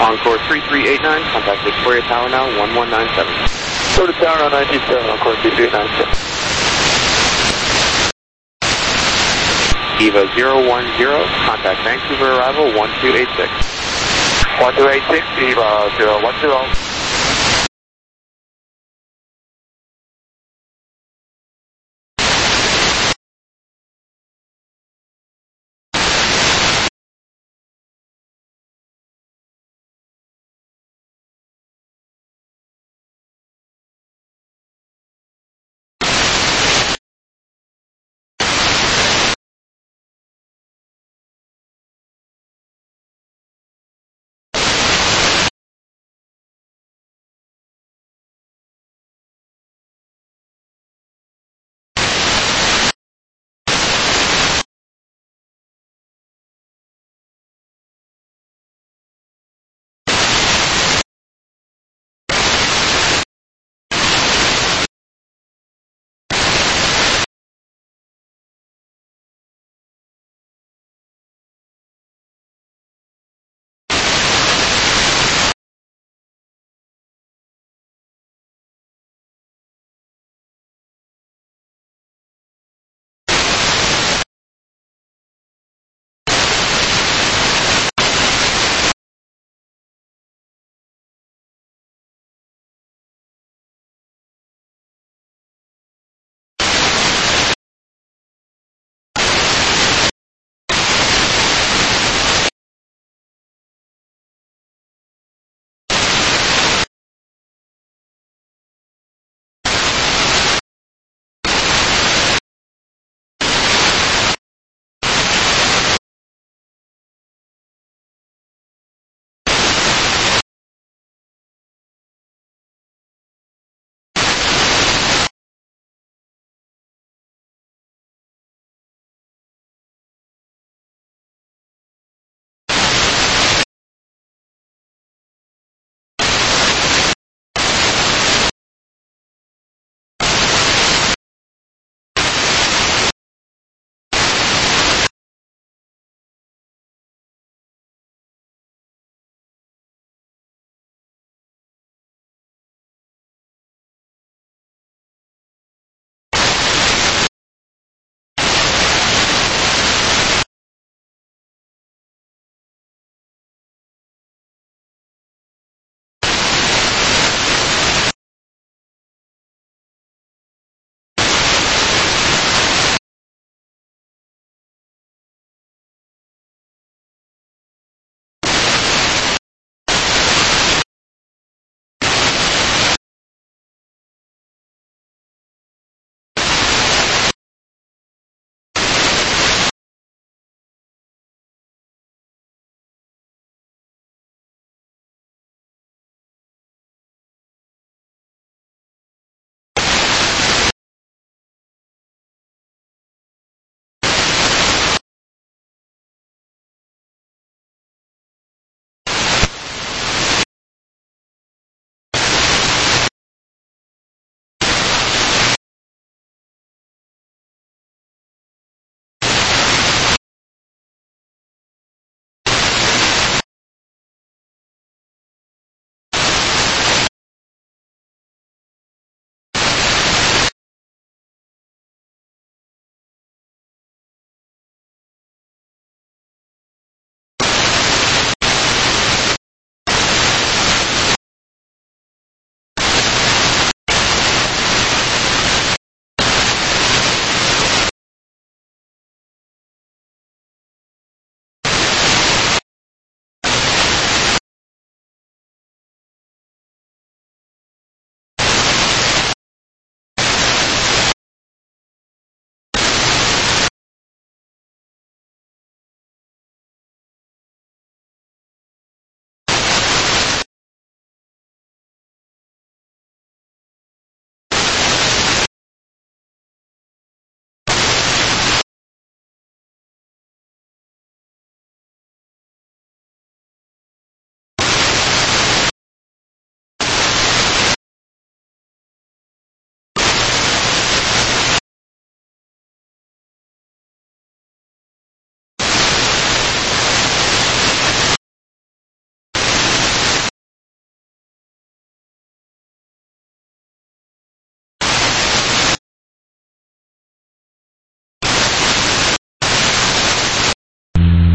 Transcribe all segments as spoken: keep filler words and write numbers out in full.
Encore three three eight nine, contact Victoria Tower now, one one nine seven. Victoria Tower now, nine two seven, Encore three three eight nine. EVA zero one zero, contact Vancouver arrival one two eight six. one two eight six, EVA zero one zero.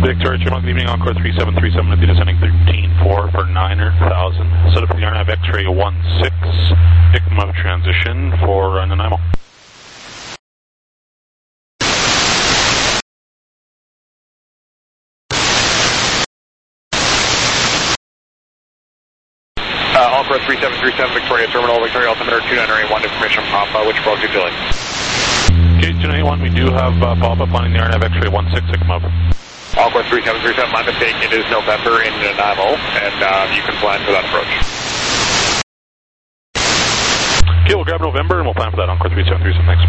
Victoria, Toronto, good evening, Encore three seven three seven, with you descending thirteen four for niner thousand. Set up for the R N A V X-ray one six, I C M O transition for Nanaimo. Uh, Encore three seven three seven, Victoria Terminal, Victoria Altimeter two nine eight one, information from Papa, which broke you feeling? Okay, two nine eight one, we do have uh, pop-up lining the R N A V X-ray one six, I C M O. Encore three seven three seven, my mistake, it is November in Nanaimo, and um, you can plan for that approach. Okay, we'll grab November and we'll plan for that, Encore three seven three seven, thanks.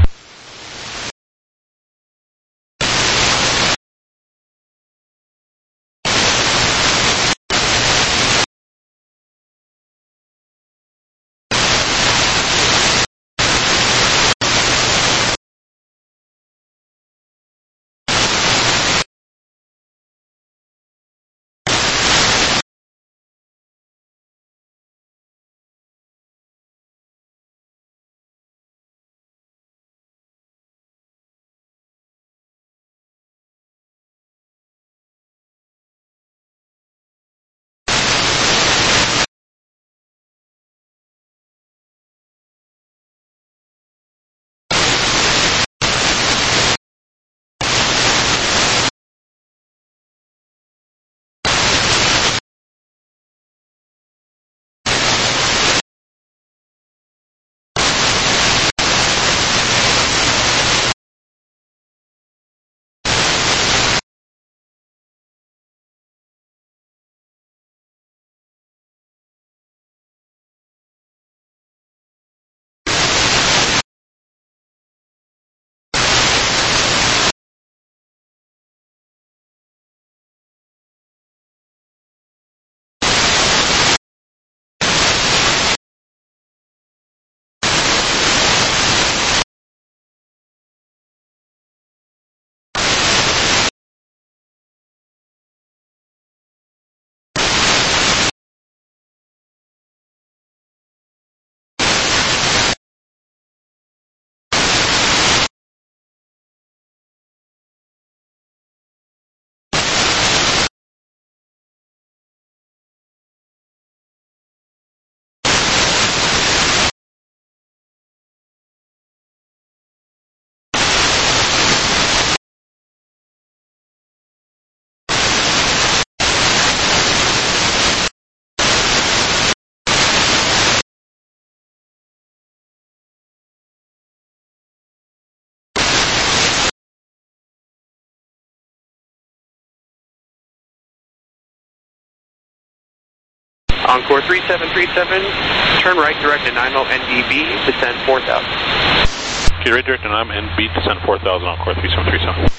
Encore three seven three seven, turn right direct to Nanaimo N D B, descend four thousand. Okay, right direct to Nanaimo N B, descend four thousand, Encore three seven three seven.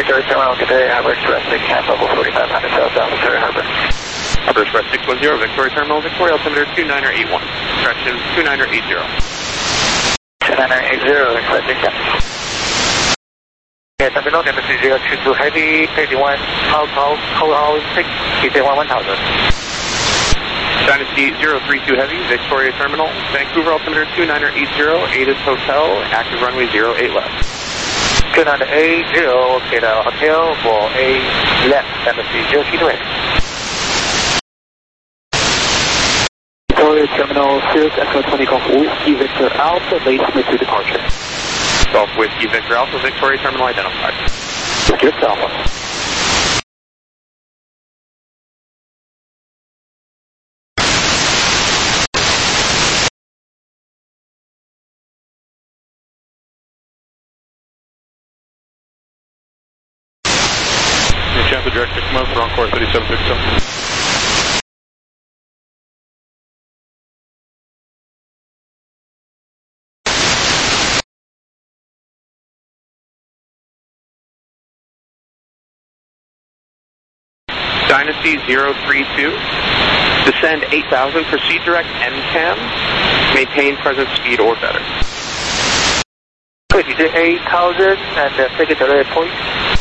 Victory Terminal, good day. Average rest six, half level forty-five hundred south down Victoria Harbor. Average Express six one zero, Victoria Terminal, Victoria altimeter two niner eight one. Correction, two niner eight zero. two niner eight zero, Express six ten. Okay, terminal, embassy zero two two heavy, thirty-one, hold, hold, hold, hold, six, T J one one thousand. Dynasty zero three two Heavy, Victoria Terminal, Vancouver altimeter two niner eight zero, Atis Hotel, active runway zero eight left. two niner eight zero, okay, the hotel for a left, embassy zero two two Heavy. Victoria Terminal, Sirius Echo twenty Golf Whiskey Victor Alpha, base to departure. Golf Whiskey Victor Alpha, Victoria Terminal identified. Whiskey Victor Alpha. Chance of direct Ikma for Encore thirty-seven thirty-seven. Dynasty zero three two, descend eight thousand, proceed direct M CAM, maintain present speed or better. Good, you did eight thousand and uh, take it to the point.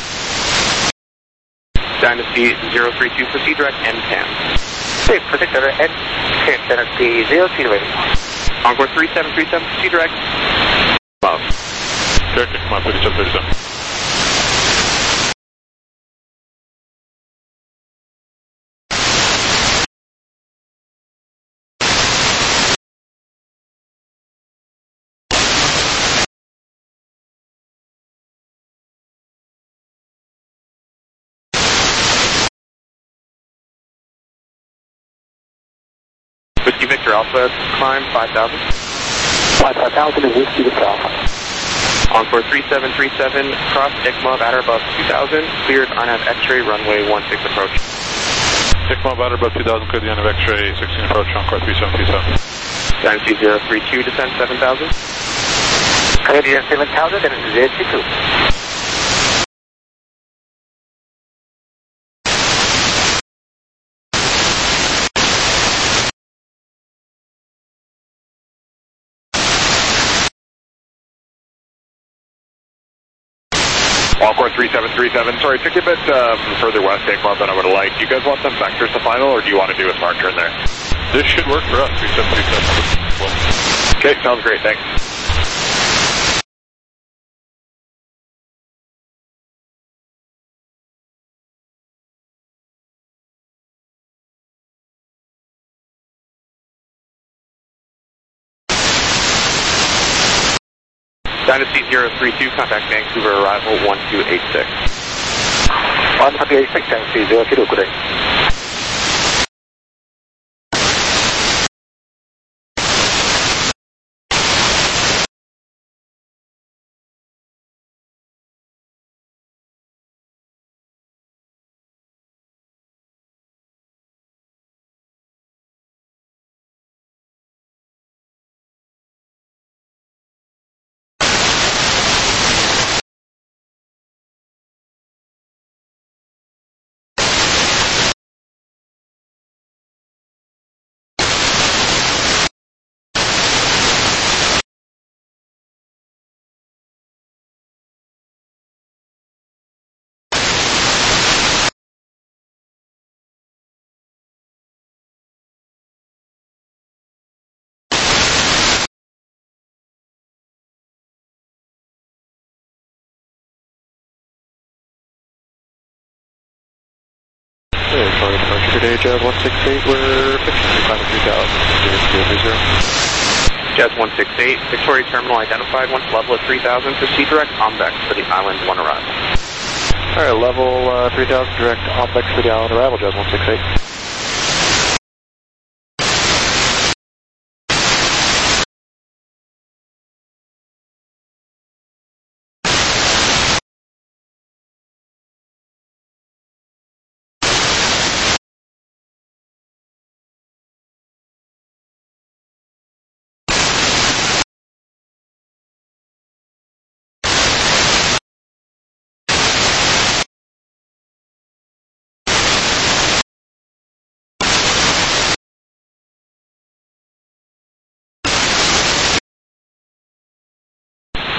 Dynasty zero three two, proceed direct M CAM. Okay, proceed direct M CAM, Dynasty zero two ready. Encore three seven three seven, proceed direct. Above. Direct Ikma thirty-seven thirty-seven. Whiskey Victor Alpha, climb five thousand. five thousand is Whiskey Victor Alpha. Encore three seven three seven, cross Ikma, batter above two thousand, cleared R N A V X-ray, runway one six approach. Ikma, batter above two thousand, cleared the R N A V X-ray, sixteen approach, Encore three seven three seven. Dynasty zero three two, descend seven thousand. Canadian seven thousand, and zero two two. Encore three seven three seven, sorry, took you a bit um, further west, Ikma, than I would have liked. Do you guys want some vectors to final, or do you want to do a smart turn there? This should work for us, three seven three seven. Well, okay, sounds great, thanks. Dynasty zero three two, contact Vancouver, arrival one two eight six. one two eight six, Dynasty zero two two, good day. Sorry, departure today, Jazz one six eight, we're fifteen climbing three thousand, zero three zero. Jazz one six eight, Victoria Terminal identified, once level at three thousand, proceed direct Ombex for the island one arrival. Alright, level uh, three thousand, direct Ombex for the island arrival, Jazz one six eight.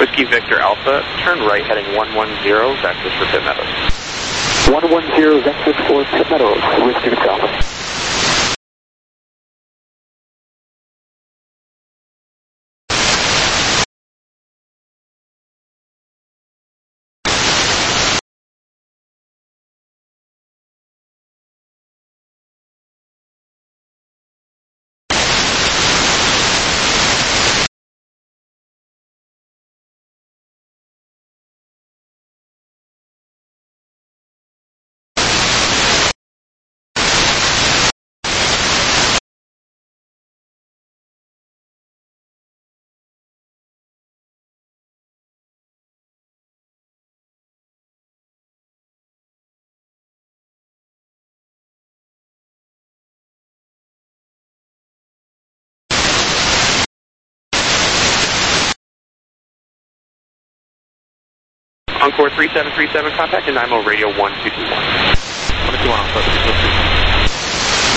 Whiskey Victor Alpha, turn right heading one one zero, Vectis for Pitt Meadows. one one zero, Vectis for Pitt Meadows, Whiskey Victor Alpha. Encore three seven three seven, contact and Nemo radio one two two one. one two one Alpha, two two two.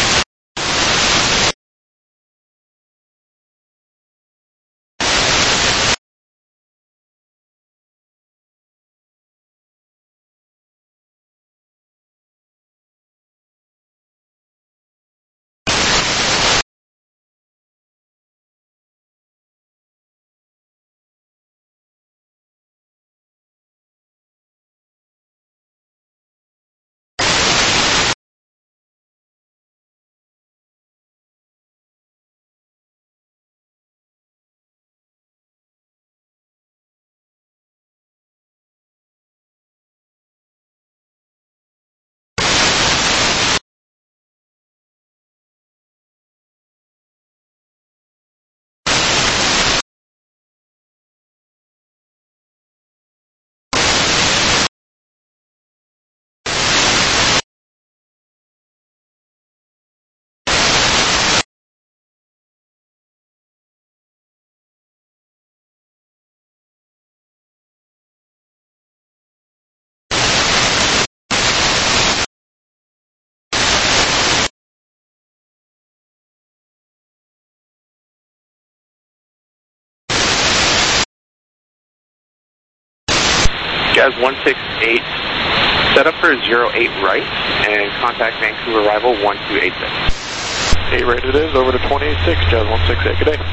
Jazz one six eight, set up for zero eight right, and contact Vancouver arrival one two eight six. eight right it is, over to twenty-six, Jazz one six eight, good day.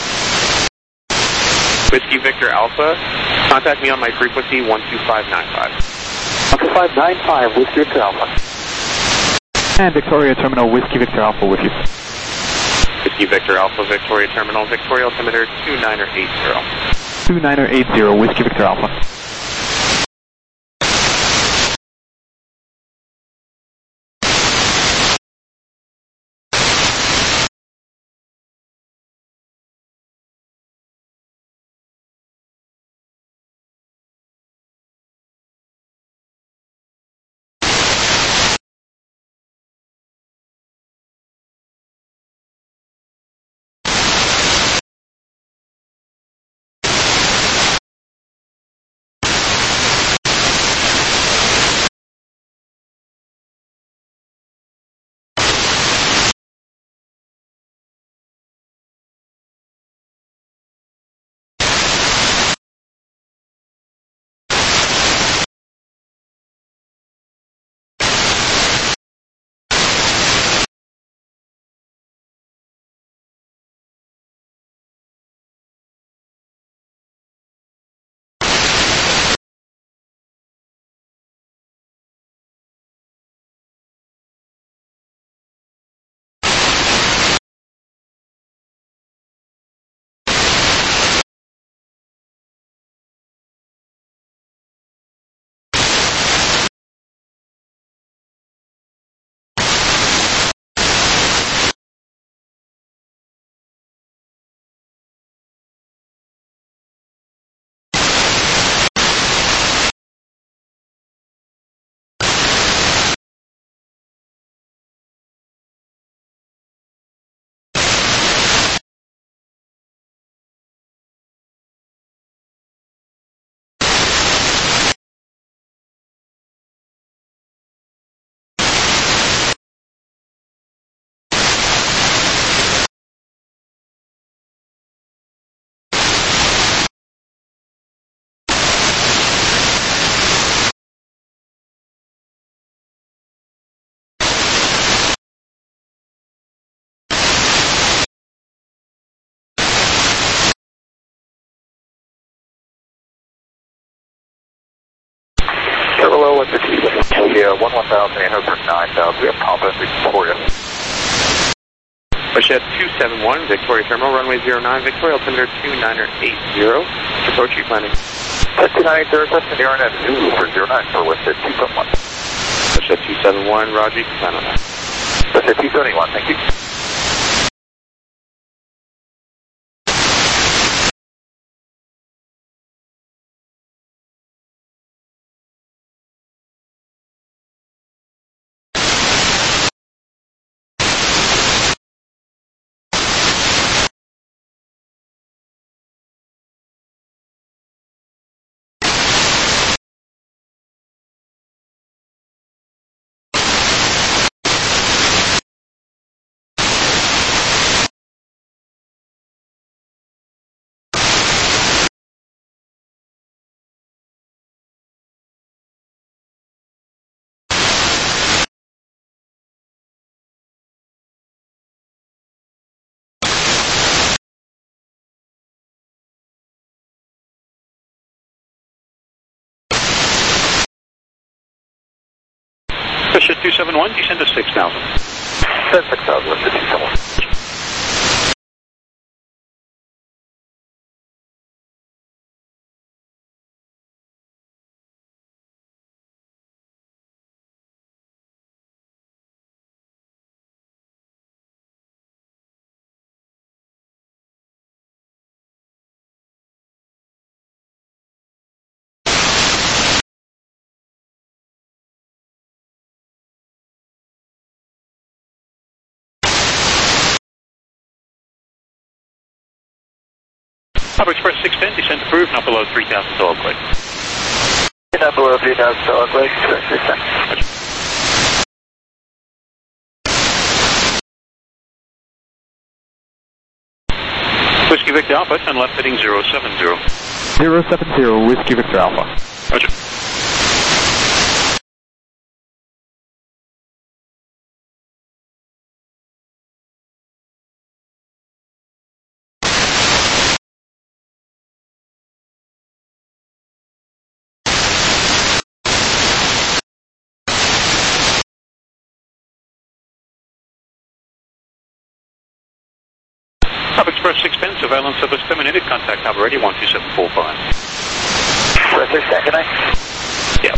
Whiskey Victor Alpha, contact me on my frequency one two five nine five. one two five nine five, Whiskey Victor Alpha. And Victoria Terminal, Whiskey Victor Alpha with you. Whiskey Victor Alpha, Victoria Terminal, Victoria altimeter two niner eight zero. two niner eight zero, Whiskey Victor Alpha. What's the T seven? We uh, one one thousand eight hundred for nine thousand. We have Papa Victoria. Push at two seven one, Victoria Terminal, runway zero nine, Victoria, altimeter two niner eight zero. Approach you planning. two nine eight zero, that's the R N F Zulu for zero nine for West at two seven one. Push at two seven one, Roger, you can plan on that. West at two seven one, thank you. Push at two seven one, descend to six thousand. That's six thousand, West at two seven one. Papa Express six ten, descend approved, not below three thousand dog leg. Not below three thousand dog leg, Express six ten. Whiskey Victor Alpha, turn left heading zero seven zero. zero seven zero, Whiskey Victor Alpha. Roger. Papa Express six ten, surveillance service terminated, contact Tower ready one two seven four five. West six ten, good night. Yeah.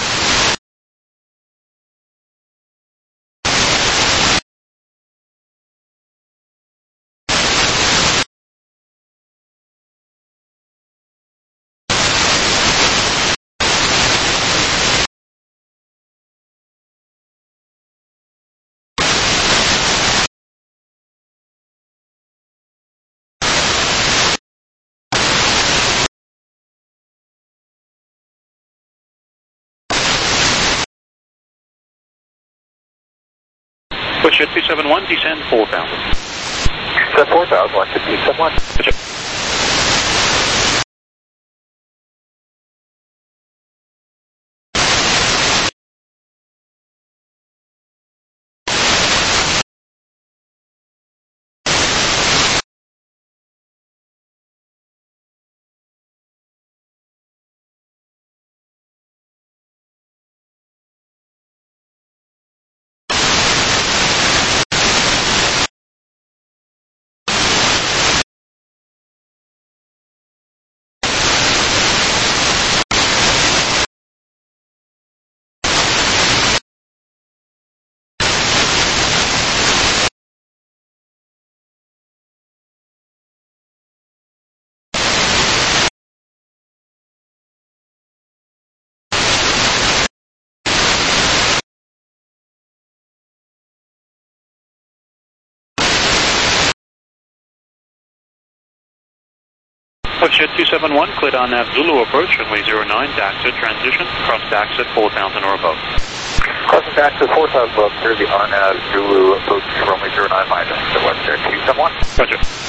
Push at two seven one, descend four thousand. Descend four thousand, West at two seven one. Roger. Push at two seven one, cleared on Nav Zulu approach, runway zero nine, Daxa transition, cross Daxa at four thousand or above. Crossing Daxa four thousand above, clear the R N A V Zulu approach, runway zero nine minus, to West at two seven one. Roger.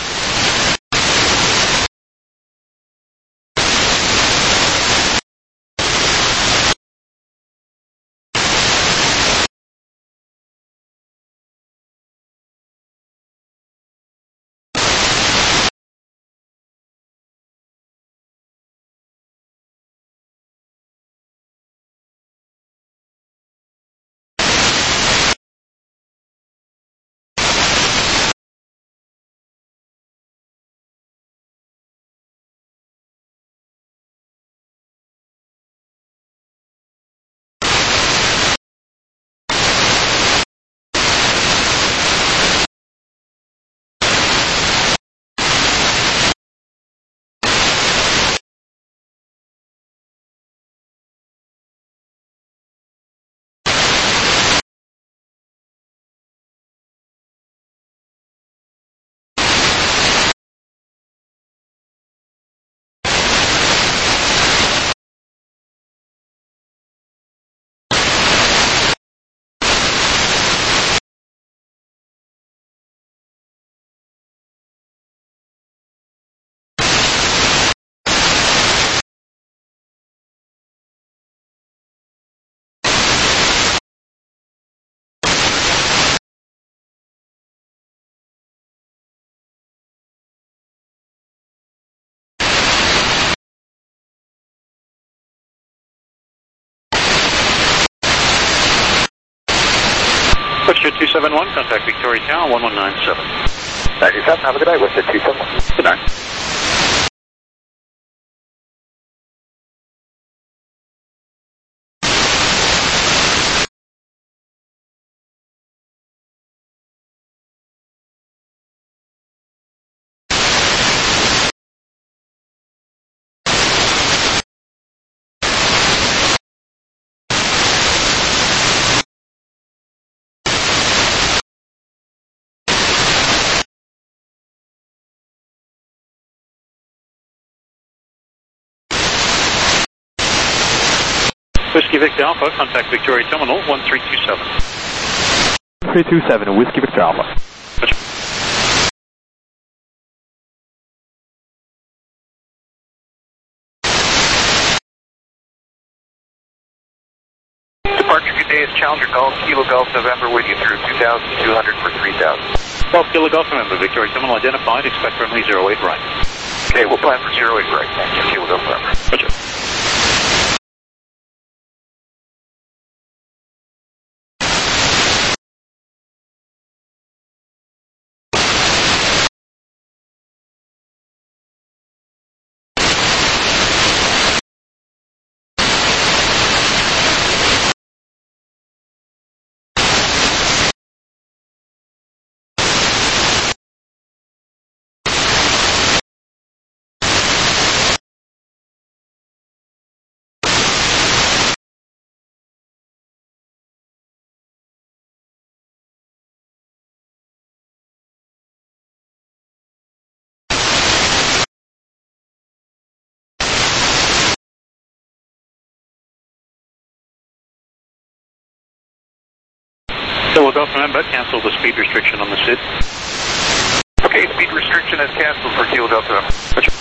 Westjet two seven one, contact Victoria Tower, one one nine seven. ninety-seven, have a good night, Westjet two seven one. Good night. Whiskey Victor Alpha, contact Victoria Terminal, one three two seven. one three two seven, Whiskey Victor Alpha. Departure, good day, it's Challenger Golf, Kilo Golf, November with you through two thousand two hundred for three thousand. twelve Kilo Golf November, Victoria Terminal identified, expect runway zero eight right. Okay, we'll plan for zero eight right, thank you, Kilo Golf November. Roger. Kilo Golf November, cancel the speed restriction on the S I D. Okay, speed restriction is canceled for Kilo Golf November. Roger.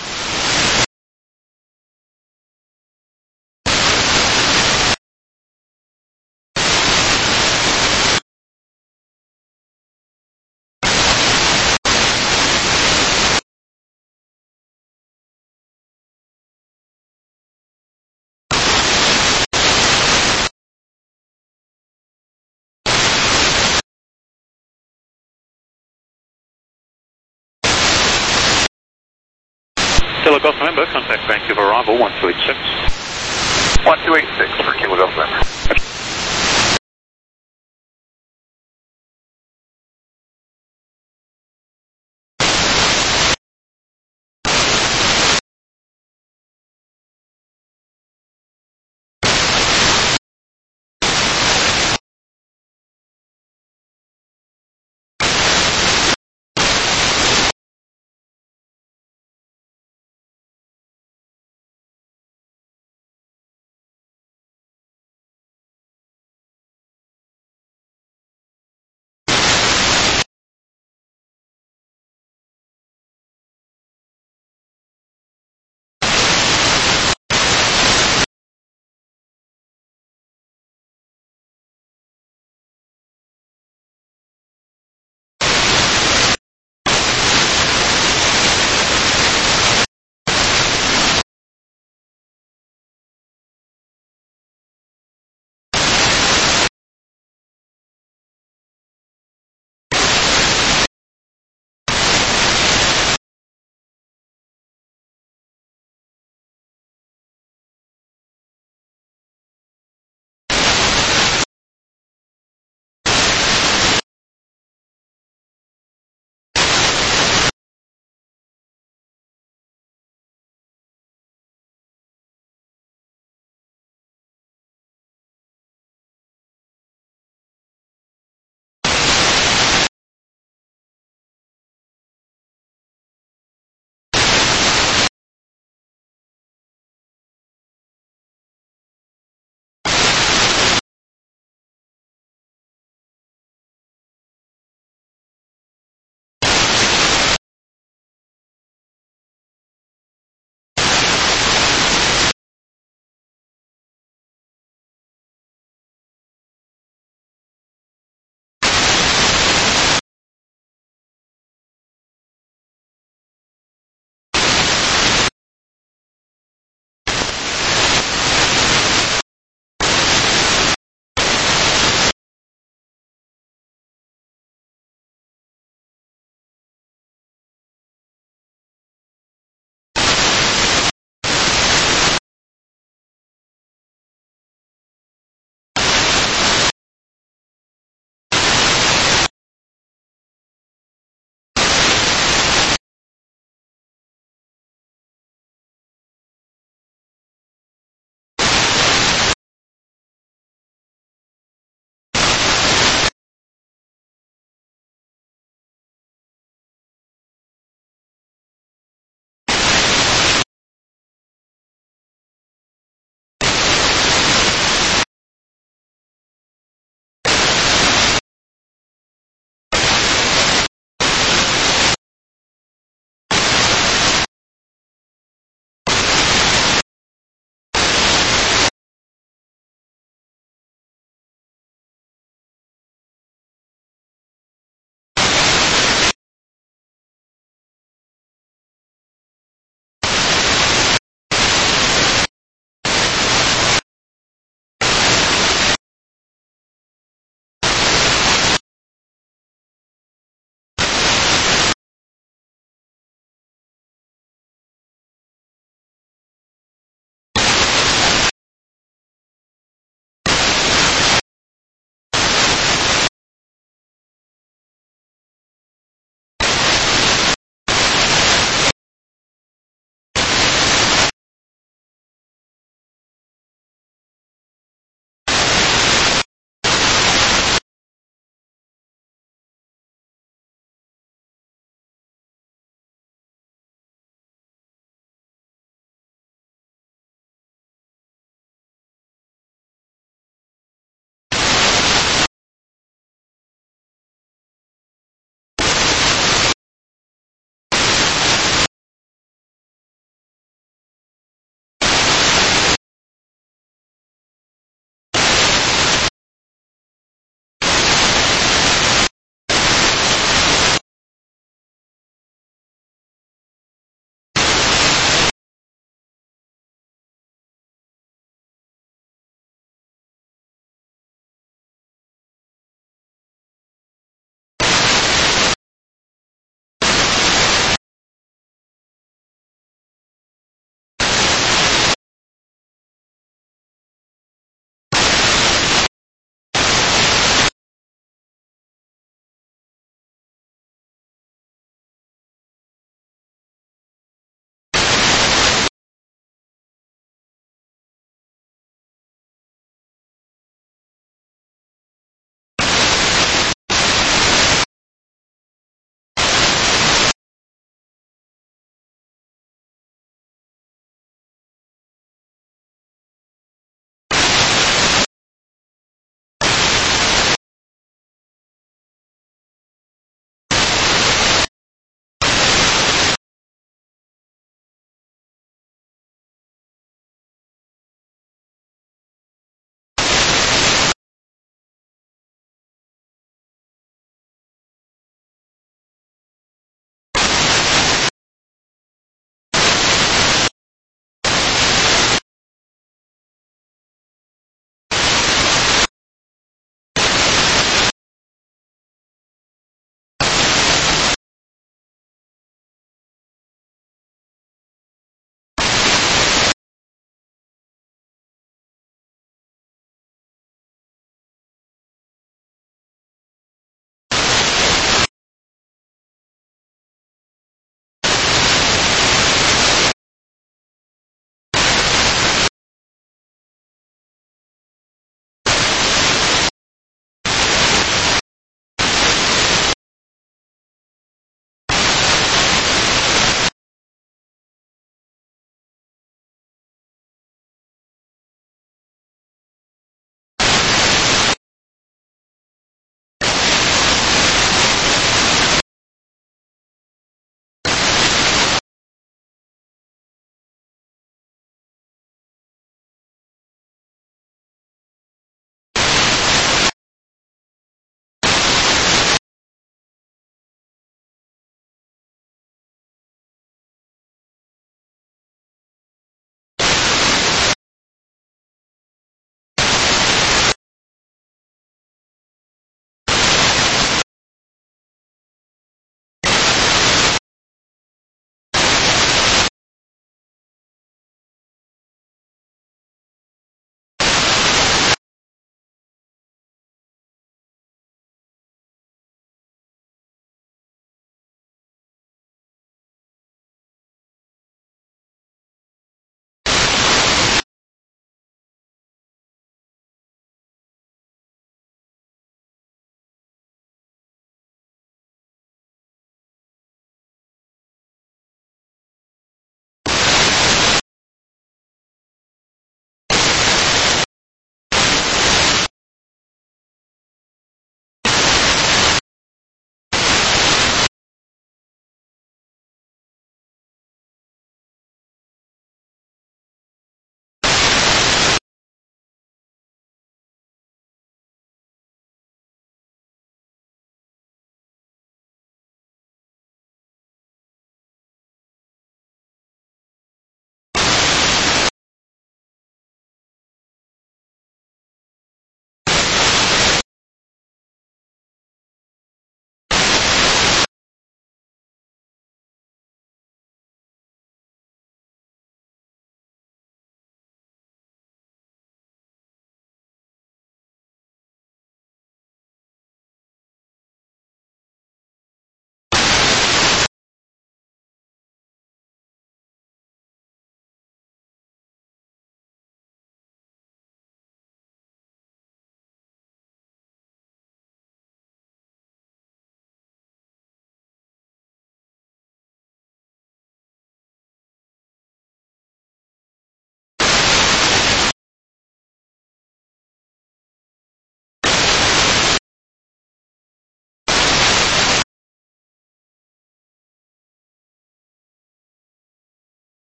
Kilo Golf November, contact Vancouver arrival, one two eight six. one two eight six for Kilo Golf November. Roger.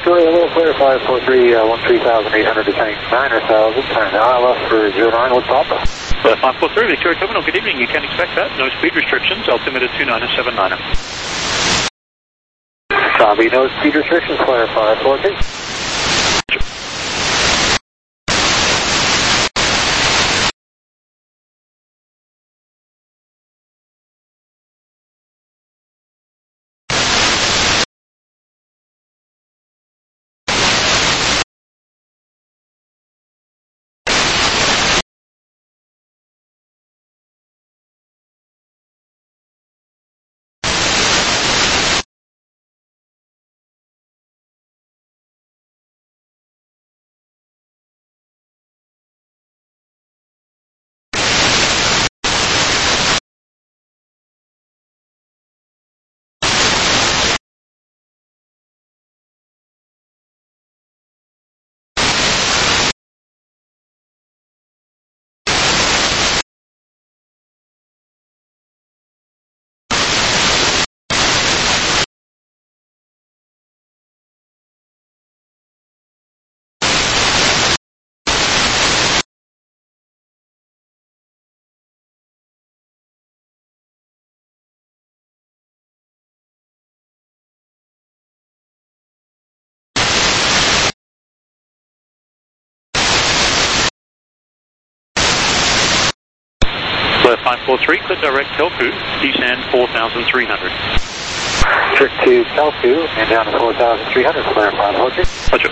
Victoria, we'll clear five four three, uh, one three thousand eight hundred, descending nine thousand, and I L F for zero nine with Papa. five four three, Victoria Terminal, good evening. You can expect that. No speed restrictions, altimeter two nine seven nine. Copy, no speed restrictions, clear five four three. five four three, clear direct Telku, descend four thousand three hundred. Trick to Telku, and down to four thousand three hundred, clear five four three. Roger.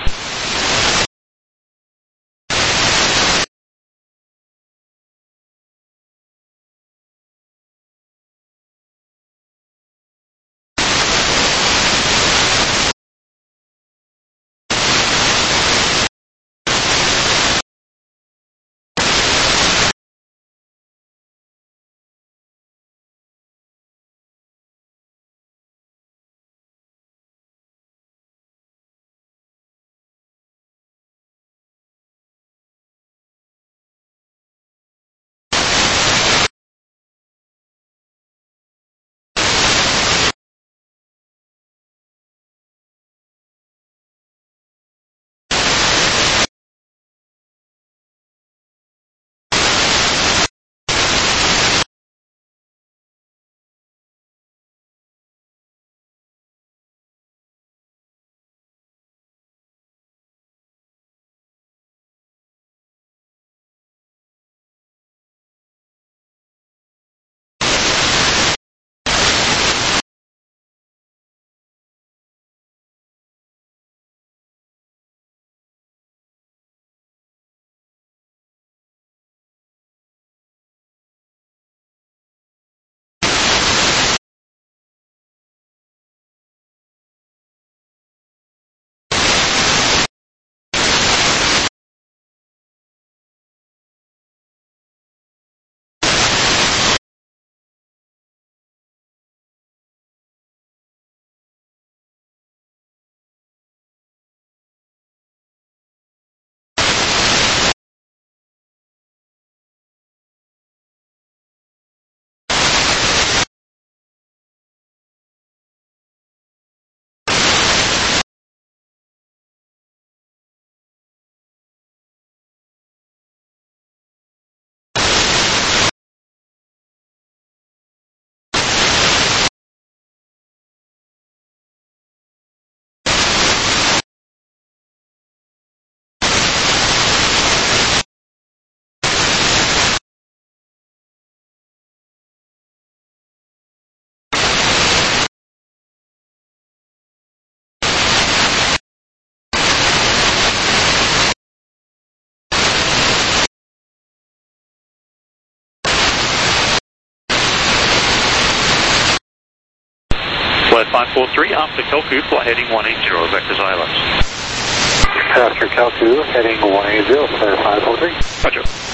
Flight five four three, after Telku, flight heading one eight zero, vectors I L S. After Telku, heading one eight zero, clear five four three. Roger.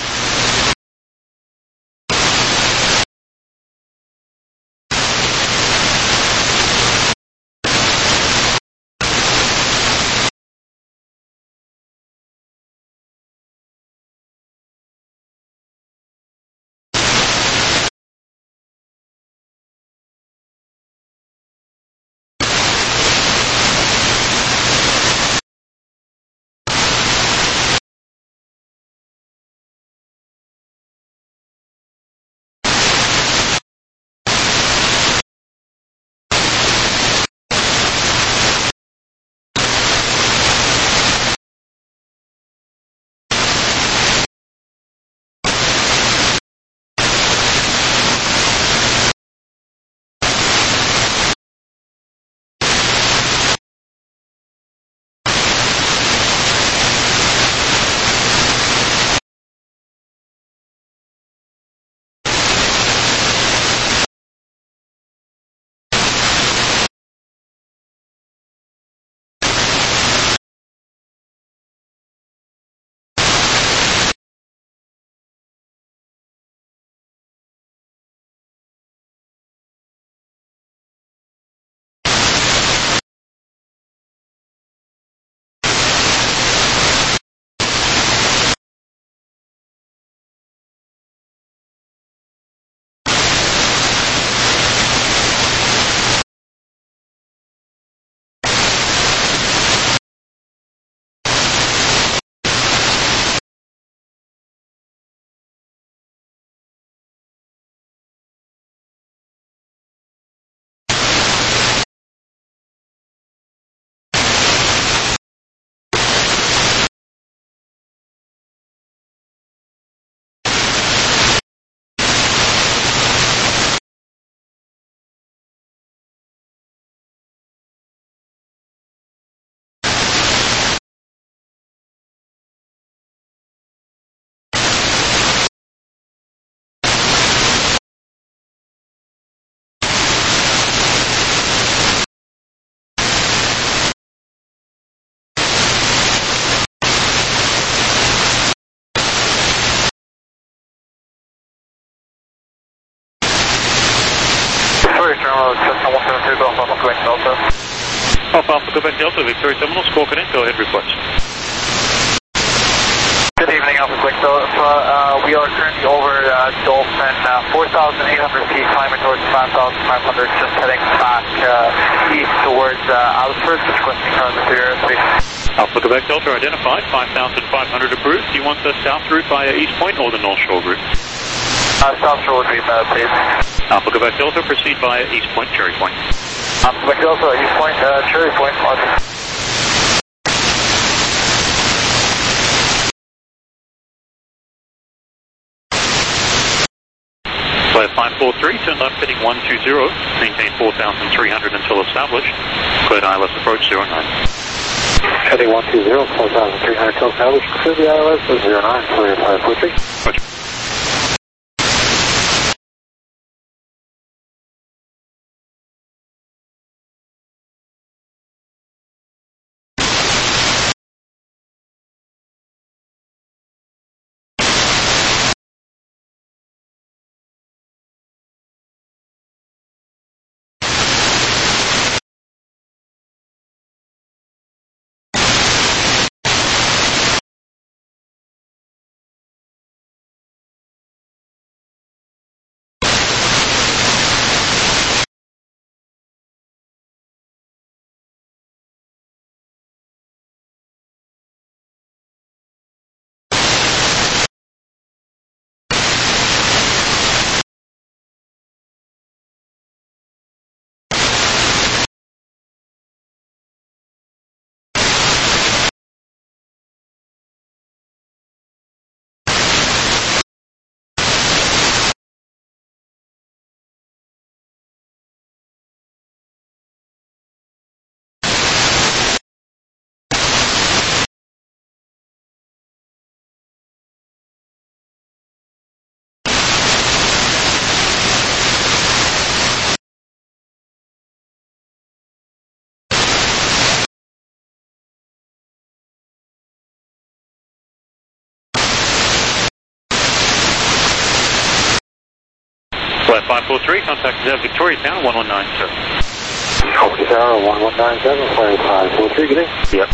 Quebec Delta. Alpha Alpha Quebec Delta, Victoria Terminal, score connect, go ahead, request. Good evening, Alpha Quebec Delta. Uh, we are currently over uh, Dolphin, uh, four thousand eight hundred feet, climbing towards five thousand five hundred, just heading back uh, east towards uh, Alfred, requesting current material airspace. Alpha Quebec Delta identified, five thousand five hundred approved. Do you want the south route via East Point or the North Shore route? Uh, south Shore would be better, please. Alpha Quebec Delta, proceed via East Point, Cherry Point. Alpha Quebec Delta, East Point, uh, Cherry Point, Roger. Flight five four three, turn left heading one two zero, maintain four thousand three hundred until established. Cleared I L S approach zero nine. Heading one two zero, four thousand three hundred until established. Clear the I L S zero nine, clear five four three. Roger. Flight five four three, contact uh, Victoria Town, one one nine seven. Copy Tower, one one nine seven, flight five four three, good day. Yep.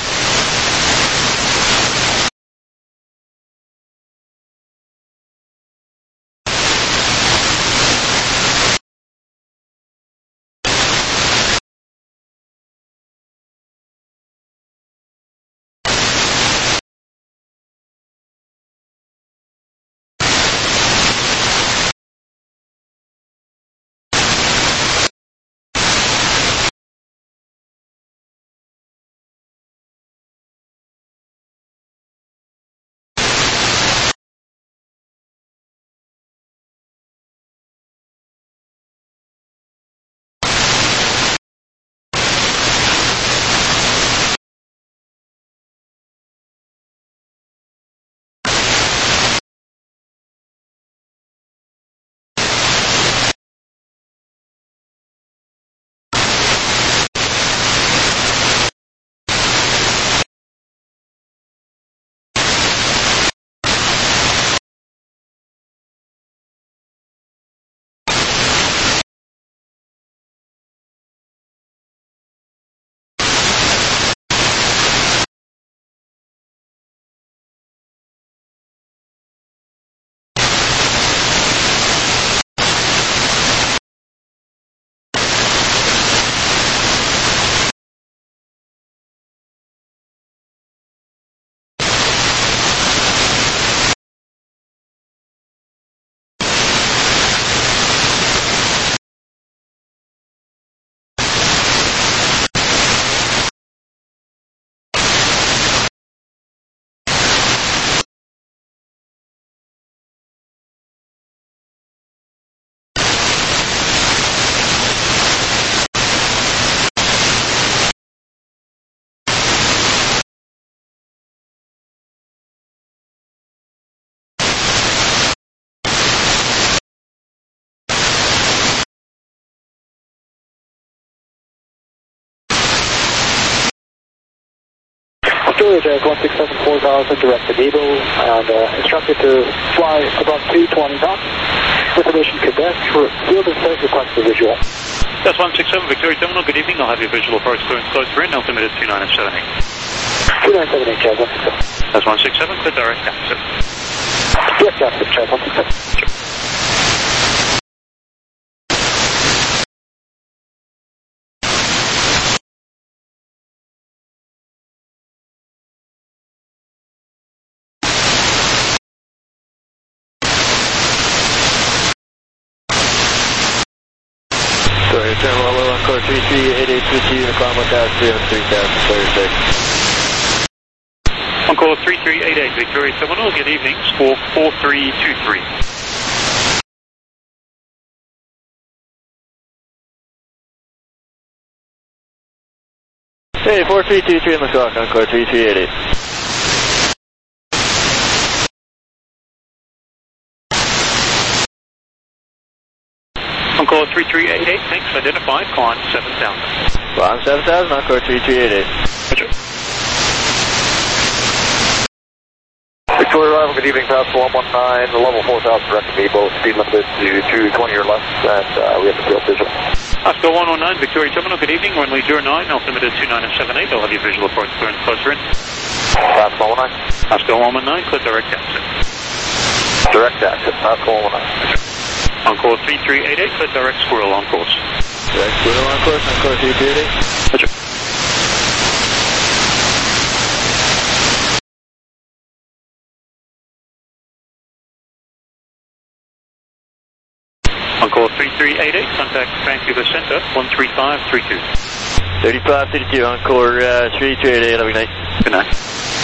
Georgia one six seven four thousand, direct to Nebo, and uh, instructed to fly above two twenty knots. Information Quebec, for field and set request for visual. That's one six seven, Victoria Terminal, good evening. I'll have your visual approach clearance closer in, altimeter two nine and seven eight. two nine seven eight, Charles one six seven. That's one six seven, clear direct access. Direct access, Charles one six seven. Sorry, Terminal Low Encore three three eight eight with you, Unicorn one thousand three thousand, clear six. Encore three three eight eight, Victoria Terminal, good evening, score four three two three. Hey, four three two three on the clock, Encore three three eight eight. Encore three three eight eight, thanks, identified, climb seven thousand. Climb seven thousand, Encore three three eight eight. Roger. Victoria Arrival, good evening, pass one one nine, level four thousand, direct to me, both speed limited to two twenty or less, and uh, we have the field visual. Oscar one one nine, Victoria Terminal, good evening, runway zero nine, altimeter two nine and seven eight, I'll have your visual approach clearance closer in. Pass one one nine. Oscar one one nine, clear direct access. Direct access, pass one one nine. Encore three three eight eight, clear direct squirrel on course. Direct squirrel on course, Encore three three eight eight. Roger. Encore three three eight eight, contact Vancouver Centre, one three five three two. thirty-five thirty-two, Encore uh, three three eight eight, have a good night. Good night.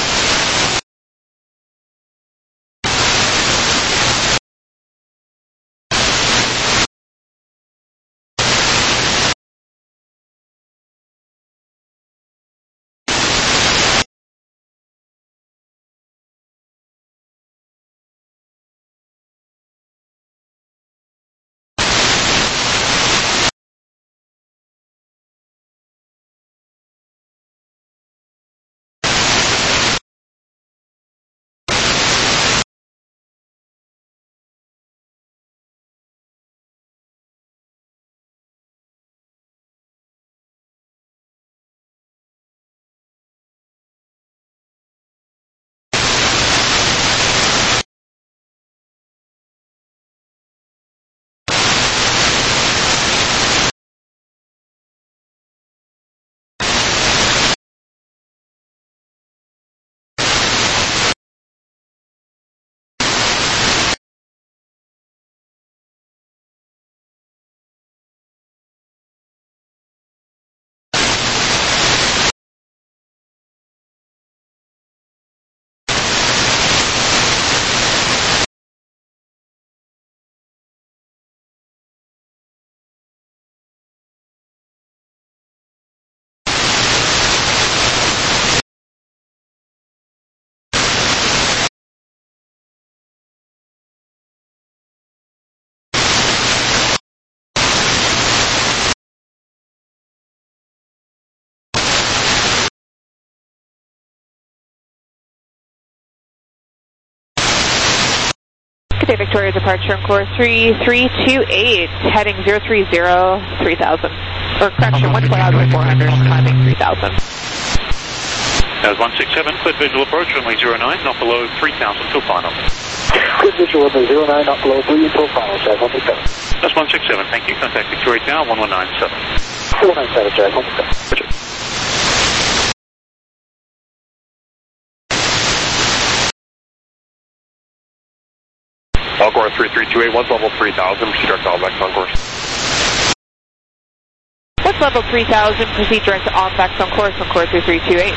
Good day, Victoria, departure on course three three two eight, heading zero three zero, three thousand. Or correction, one thousand four hundred, climbing three thousand. That was one six seven, cleared visual approach, runway zero nine, not below three thousand till final. Cleared visual runway zero nine, not below three till final, Charles one six seven. That's one six seven, thank you. Contact Victoria Tower, one one nine seven. one nine seven, Charles one six seven. Roger. Encore three three two eight, one's level three thousand, proceed direct all back on course. What's level three thousand, proceed direct on back on course on course three three two eight.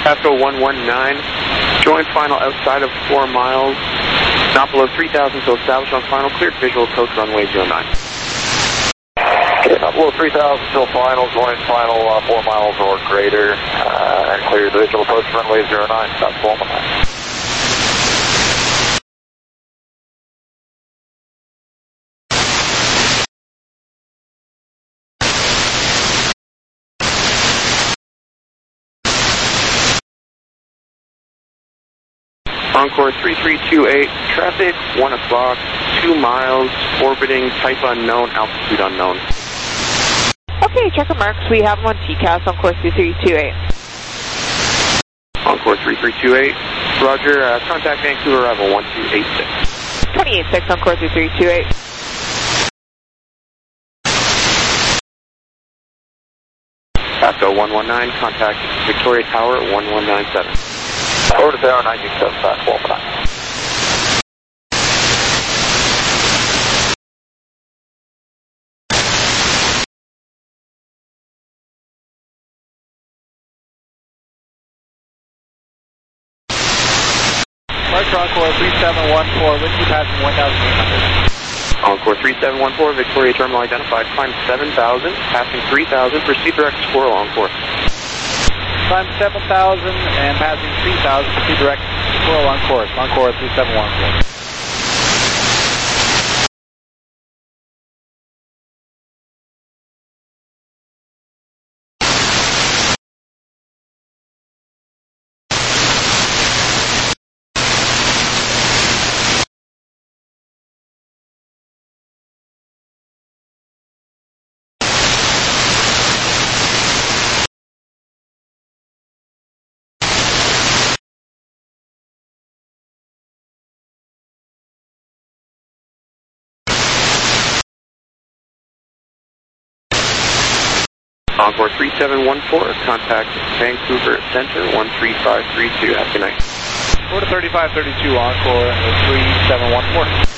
Pasco one one nine, join final outside of four miles, not below three thousand until established on final, cleared visual, approach runway zero nine. Okay, not below three thousand until final, join final uh, four miles or greater, uh, and clear the visual approach runway zero nine, stop one one nine. Encore three three two eight, traffic, one o'clock, two miles, orbiting, type unknown, altitude unknown. Okay, checker marks. We have them on T C A S on course three three two eight. Encore three three two eight, roger, uh, contact Vancouver arrival one two eight six. twenty-eight six on course three three two eight. Pasco one one nine, contact Victoria Tower one one nine seven. Over to Tower nine six seven, fast one one nine. Departure Encore three seven one four, Whiskey passing one thousand eight hundred. Encore three seven one four, Victoria Terminal identified, climb seven thousand, passing three thousand, proceed direct Squirrel on course. Climb seven thousand and passing three thousand, proceed direct Squirrel on course, Encore three seven one four. Encore three seven one four, contact Vancouver Center one three five three two. Have a good night. Four to thirty-five thirty-two, Encore three seven one four.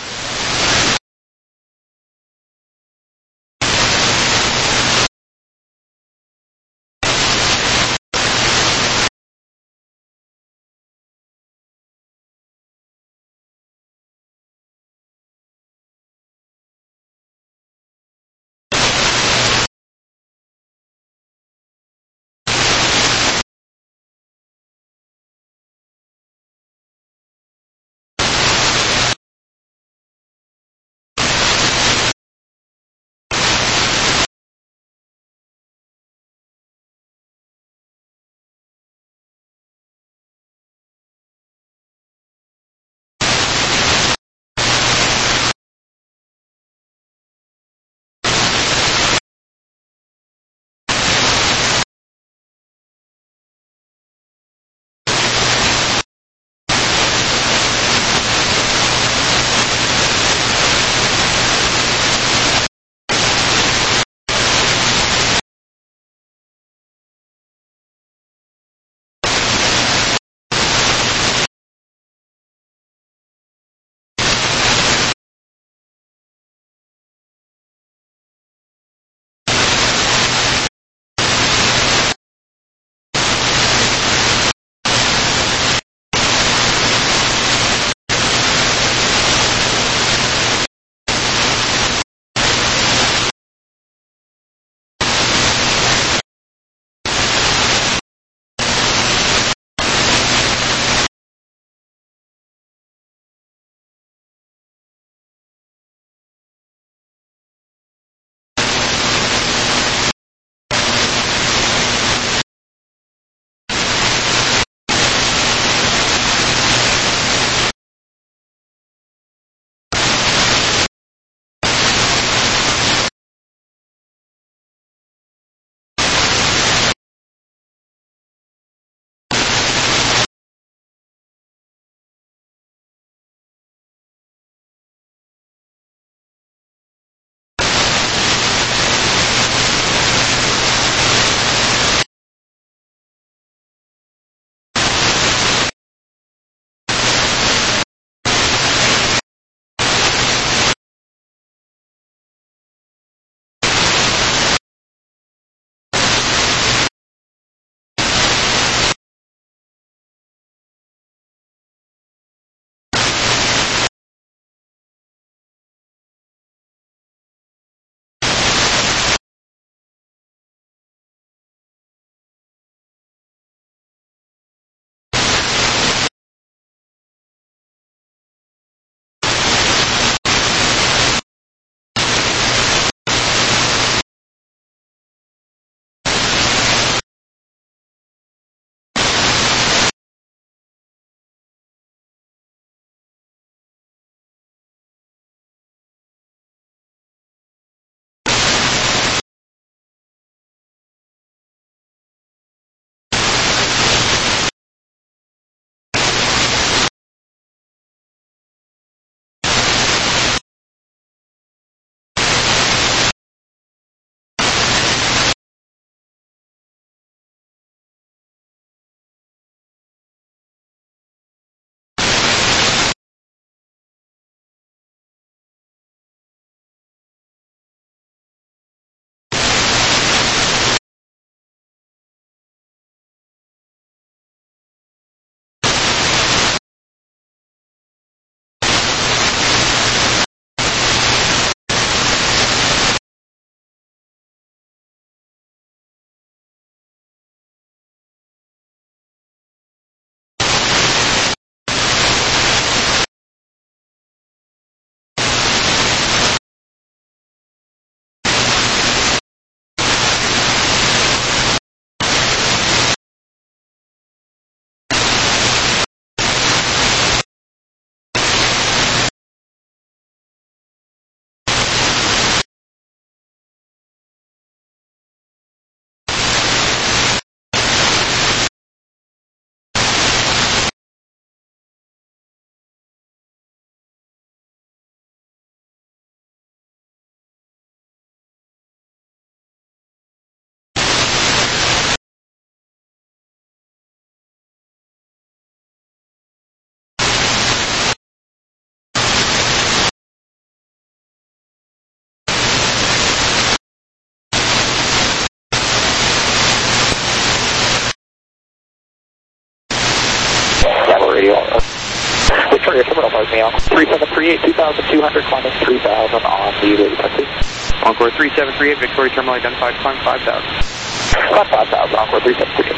me on three seven three eight, two thousand two hundred, climbing three thousand on the Lady Taxi. Encore three seven three eight, Victoria Terminal identified, climb five thousand. Climb five thousand, Encore three seven three eight.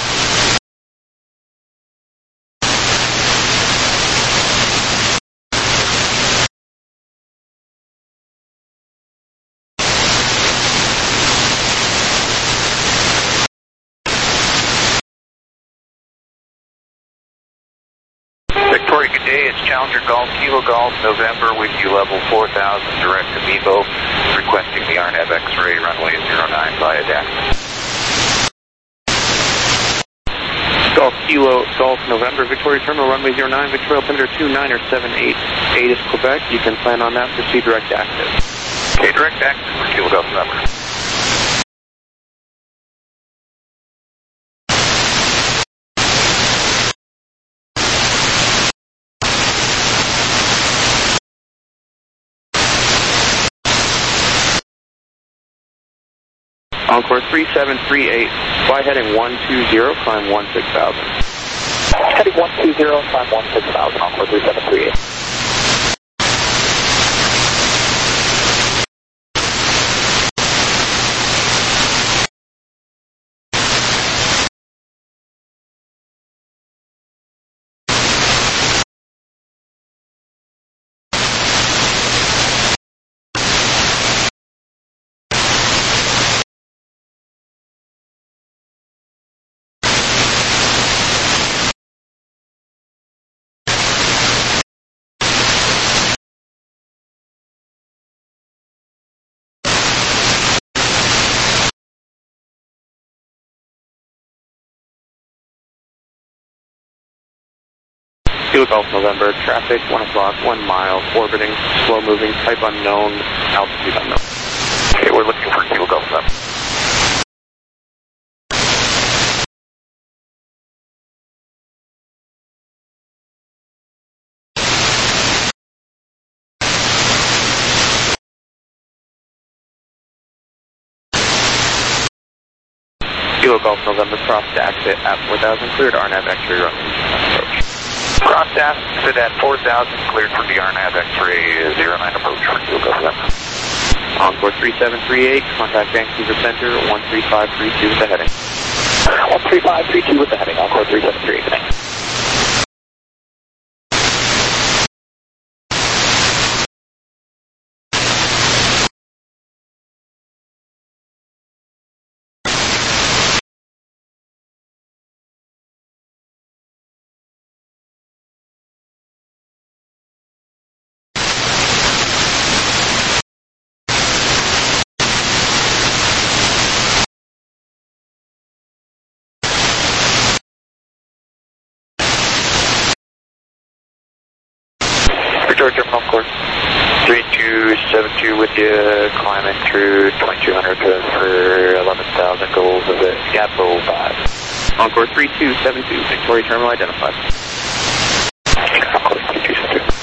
Victoria, good day. It's Challenger Golf, Kilo Golf, November, with you level four thousand, direct to Mevo, requesting the R N A V X-ray, runway zero nine via D A C. Golf Kilo, Golf November, Victoria Terminal, runway zero nine, Victoria altimeter two nine or seven eight. eight is Quebec. You can plan on that. Proceed direct active. Okay, direct active for Kilo Golf November. Encore three seven three eight, fly heading one two zero, climb one six thousand. Heading one two zero, climb one six thousand, Encore three seven three eight. Kilo Golf November, traffic, one o'clock, one mile, orbiting, slow moving, type unknown, altitude unknown. Okay, we're looking for Kilo Golf November. Kilo Golf November, cross to exit at four thousand, cleared R N A V X-ray runway approach. Cross exit at four thousand, cleared for the R N A V X-ray zero nine approach for Kilo Golf November. Encore three seven three eight, contact Vancouver Center, one three five three two with the heading. one three five three two with the heading, Encore three seven three eight, thanks. Victoria Terminal, course three two seven two with you, climbing through twenty-two hundred for eleven thousand goals of the Gapo five. Encore three two seven two, Victoria Terminal identified. Encore three two seven two.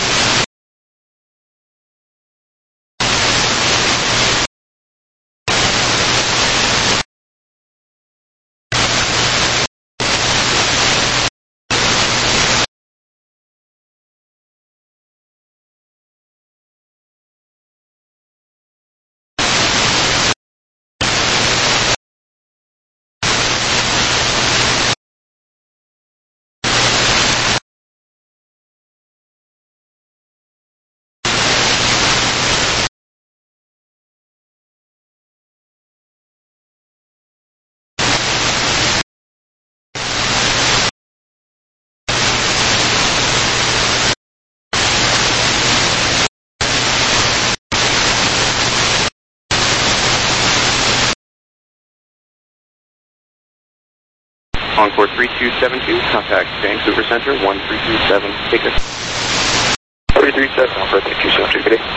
Encore three two seven two, contact Vancouver Center, one three two seven, take it. three three seven, Encore three two seven two, good day.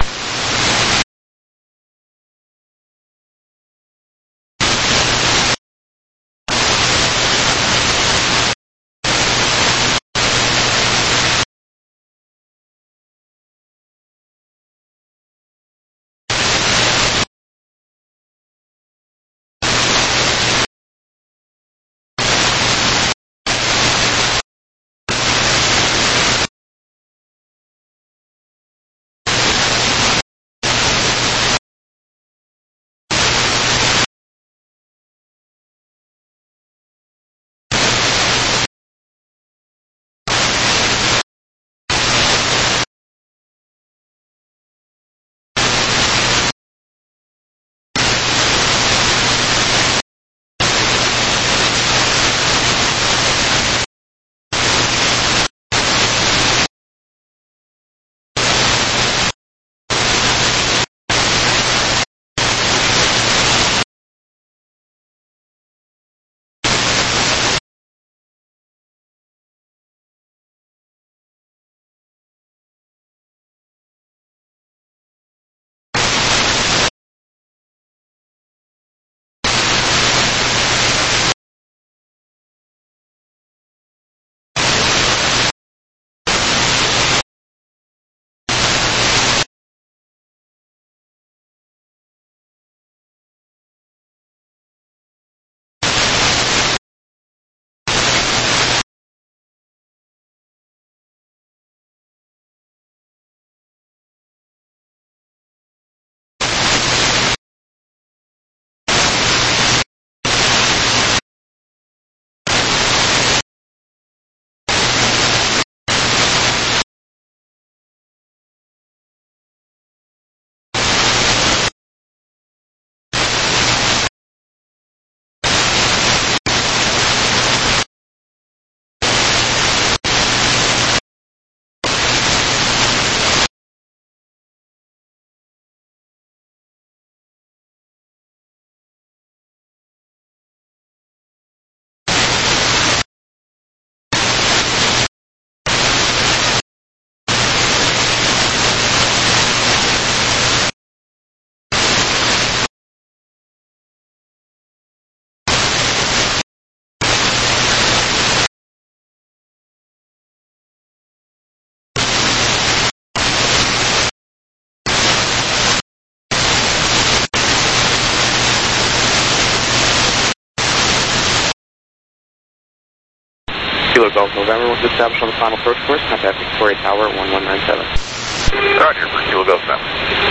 Kilo Golf November was established on the final approach course. Contact Victoria Tower at one one nine seven. Roger, for Kilo Golf now.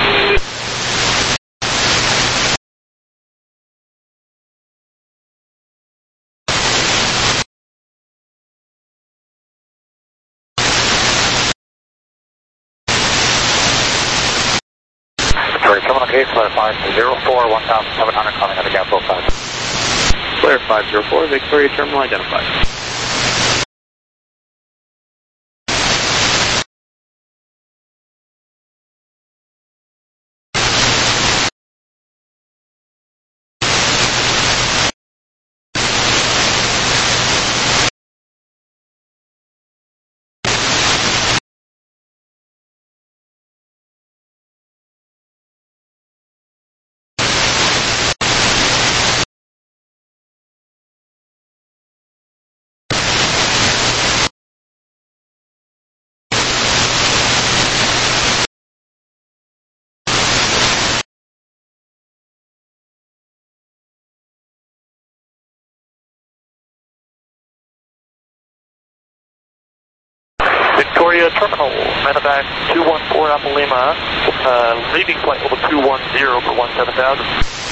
Victoria, coming on gate, Flare five zero four, one thousand seven hundred, calling out the gap five. Flare five zero four, Victoria Terminal identified. Victoria Terminal, medevac two one four Alpha Lima, uh, leaving flight level two one zero for one seven thousand.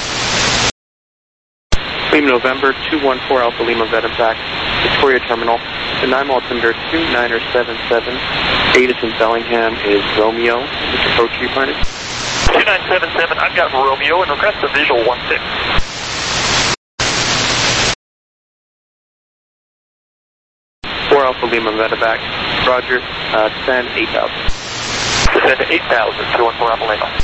Lima November two one four Alpha Lima medevac, Victoria Terminal. The nine altimeter two niner seven seven, status in Bellingham is Romeo. Which approach are you planning? two nine seven seven, I've got Romeo and request a visual one six. four Alpha Lima medevac, Roger, uh, descend eight thousand. Descend to eight thousand, two one four Alpha Lima.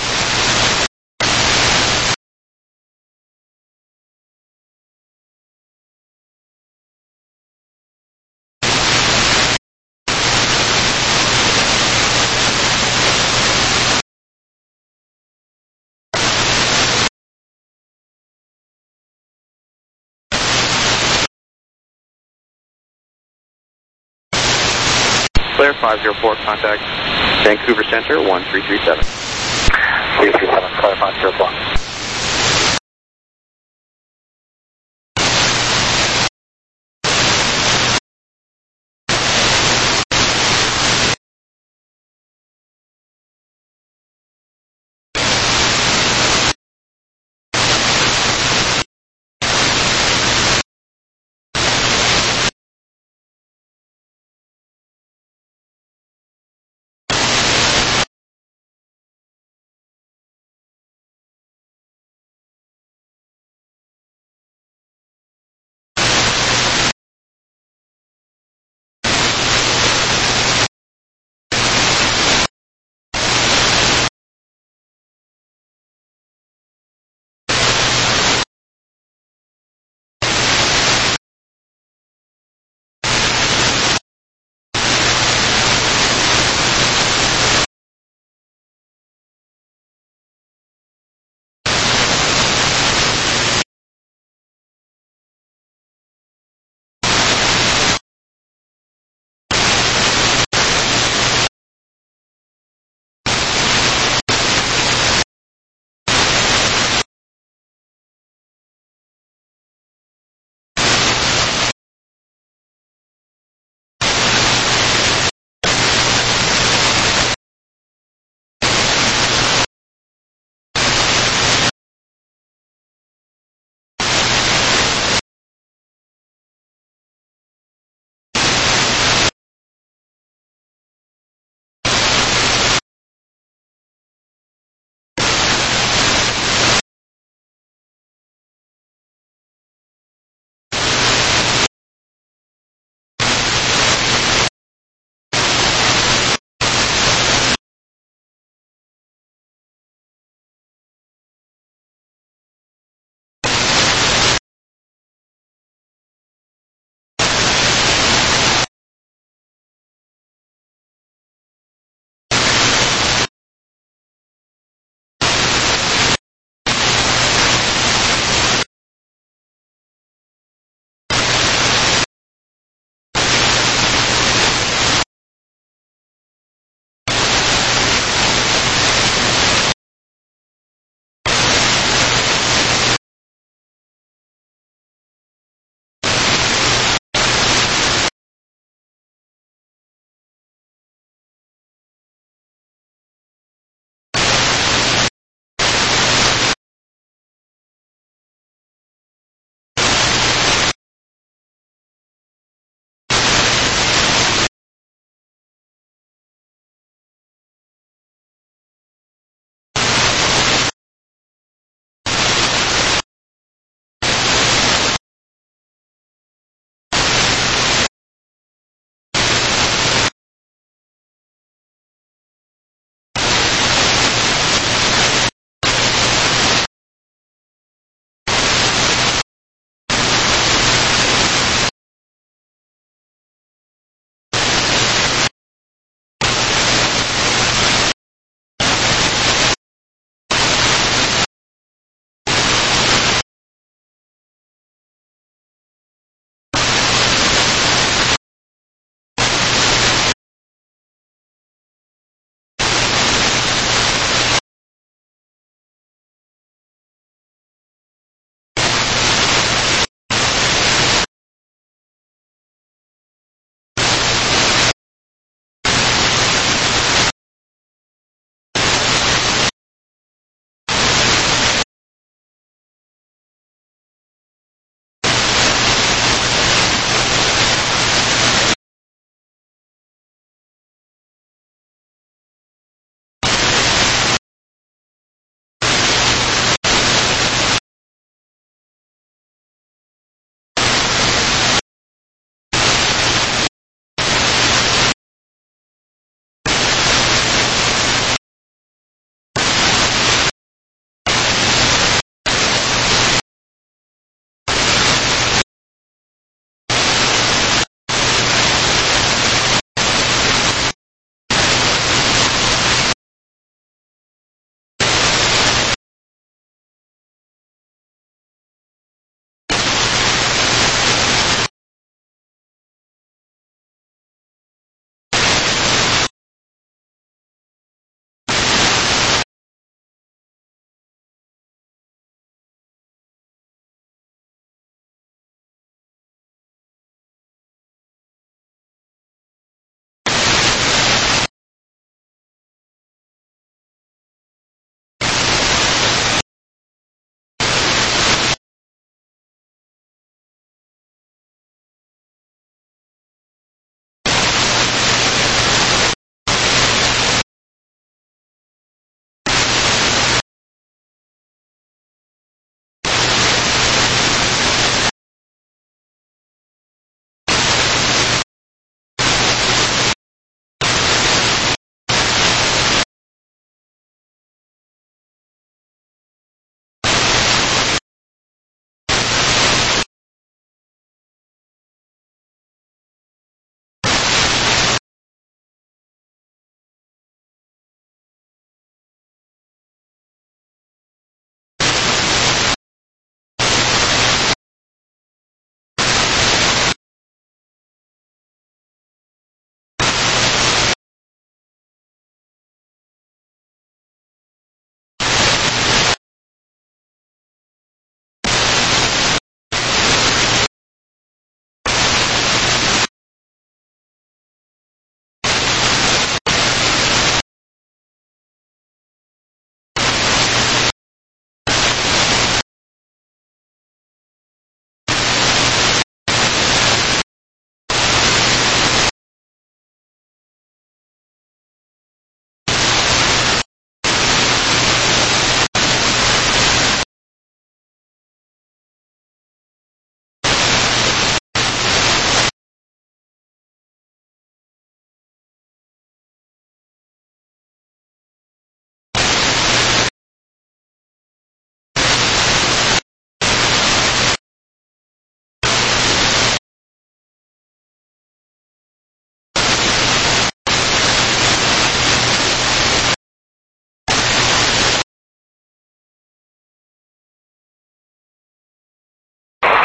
Flare five zero four, contact Vancouver Center one three three seven. three three seven, Flare five zero four.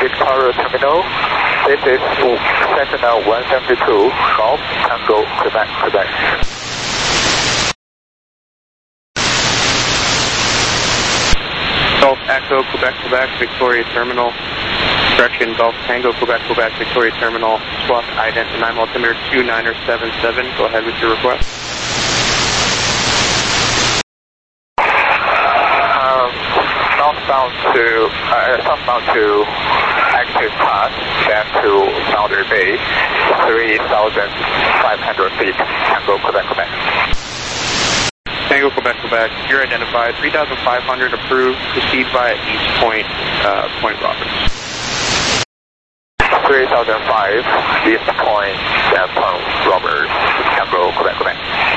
Victoria Terminal. This is Sentinel one seventy-two, Golf Tango, Quebec, Quebec. Golf Echo, Quebec, Quebec, Victoria Terminal. Correction, Golf Tango, Quebec, Quebec, Victoria Terminal. Swap ident and I'm altimeter two niner seven seven. Go ahead with your request. Um, southbound to, uh, southbound to active path, then to Boundary Bay, three thousand five hundred feet, Tango, Quebec, Quebec. Tango, Quebec, Quebec, you're identified, three thousand five hundred approved, proceed via East Point, uh, Point Roberts. three thousand five, East Point, then Point Roberts, Tango, Quebec, Quebec.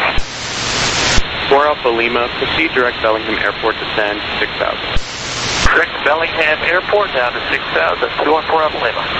four Alpha Lima, proceed direct Bellingham Airport, descend six thousand. Direct Bellingham Airport down to six thousand, two one four Alpha Lima.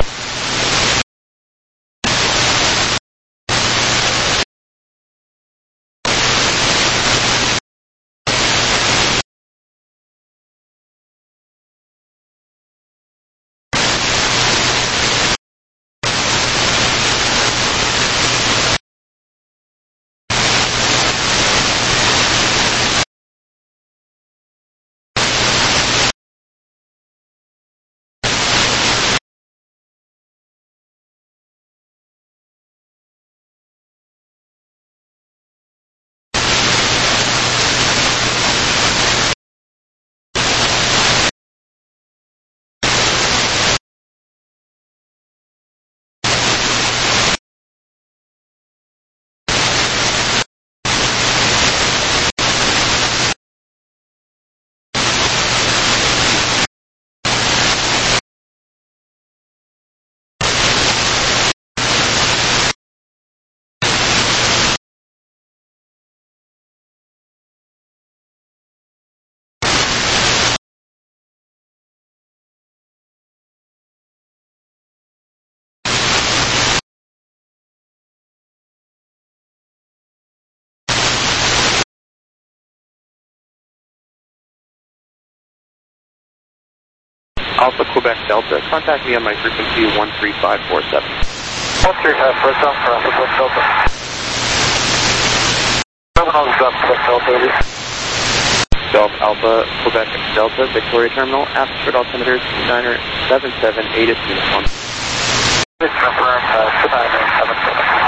Alpha Quebec Delta, contact me on my frequency one three five four seven. one three five four seven for Alpha Quebec Delta. Terminal is up, Quebec Delta. Golf Alpha Quebec Delta, Victoria Terminal, asteroid altimeter two niner seven seven, eight is uniform. Please confirm uh, two niner seven seven.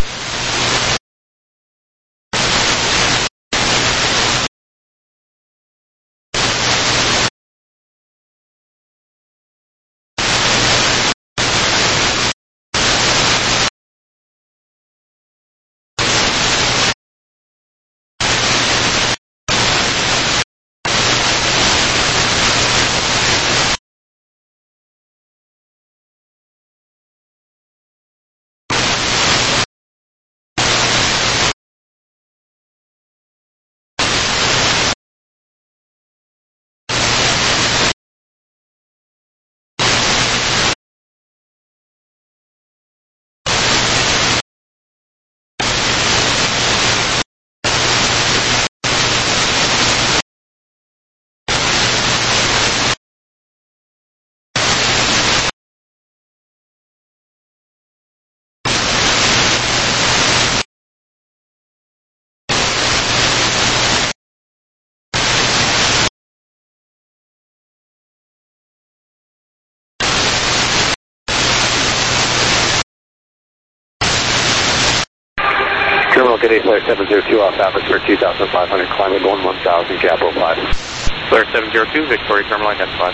Terminal Good eight Flare seven zero two off atmosphere two thousand five hundred, climbing one one thousand, Capital five. Flare seven zero two, Victoria Terminal identified.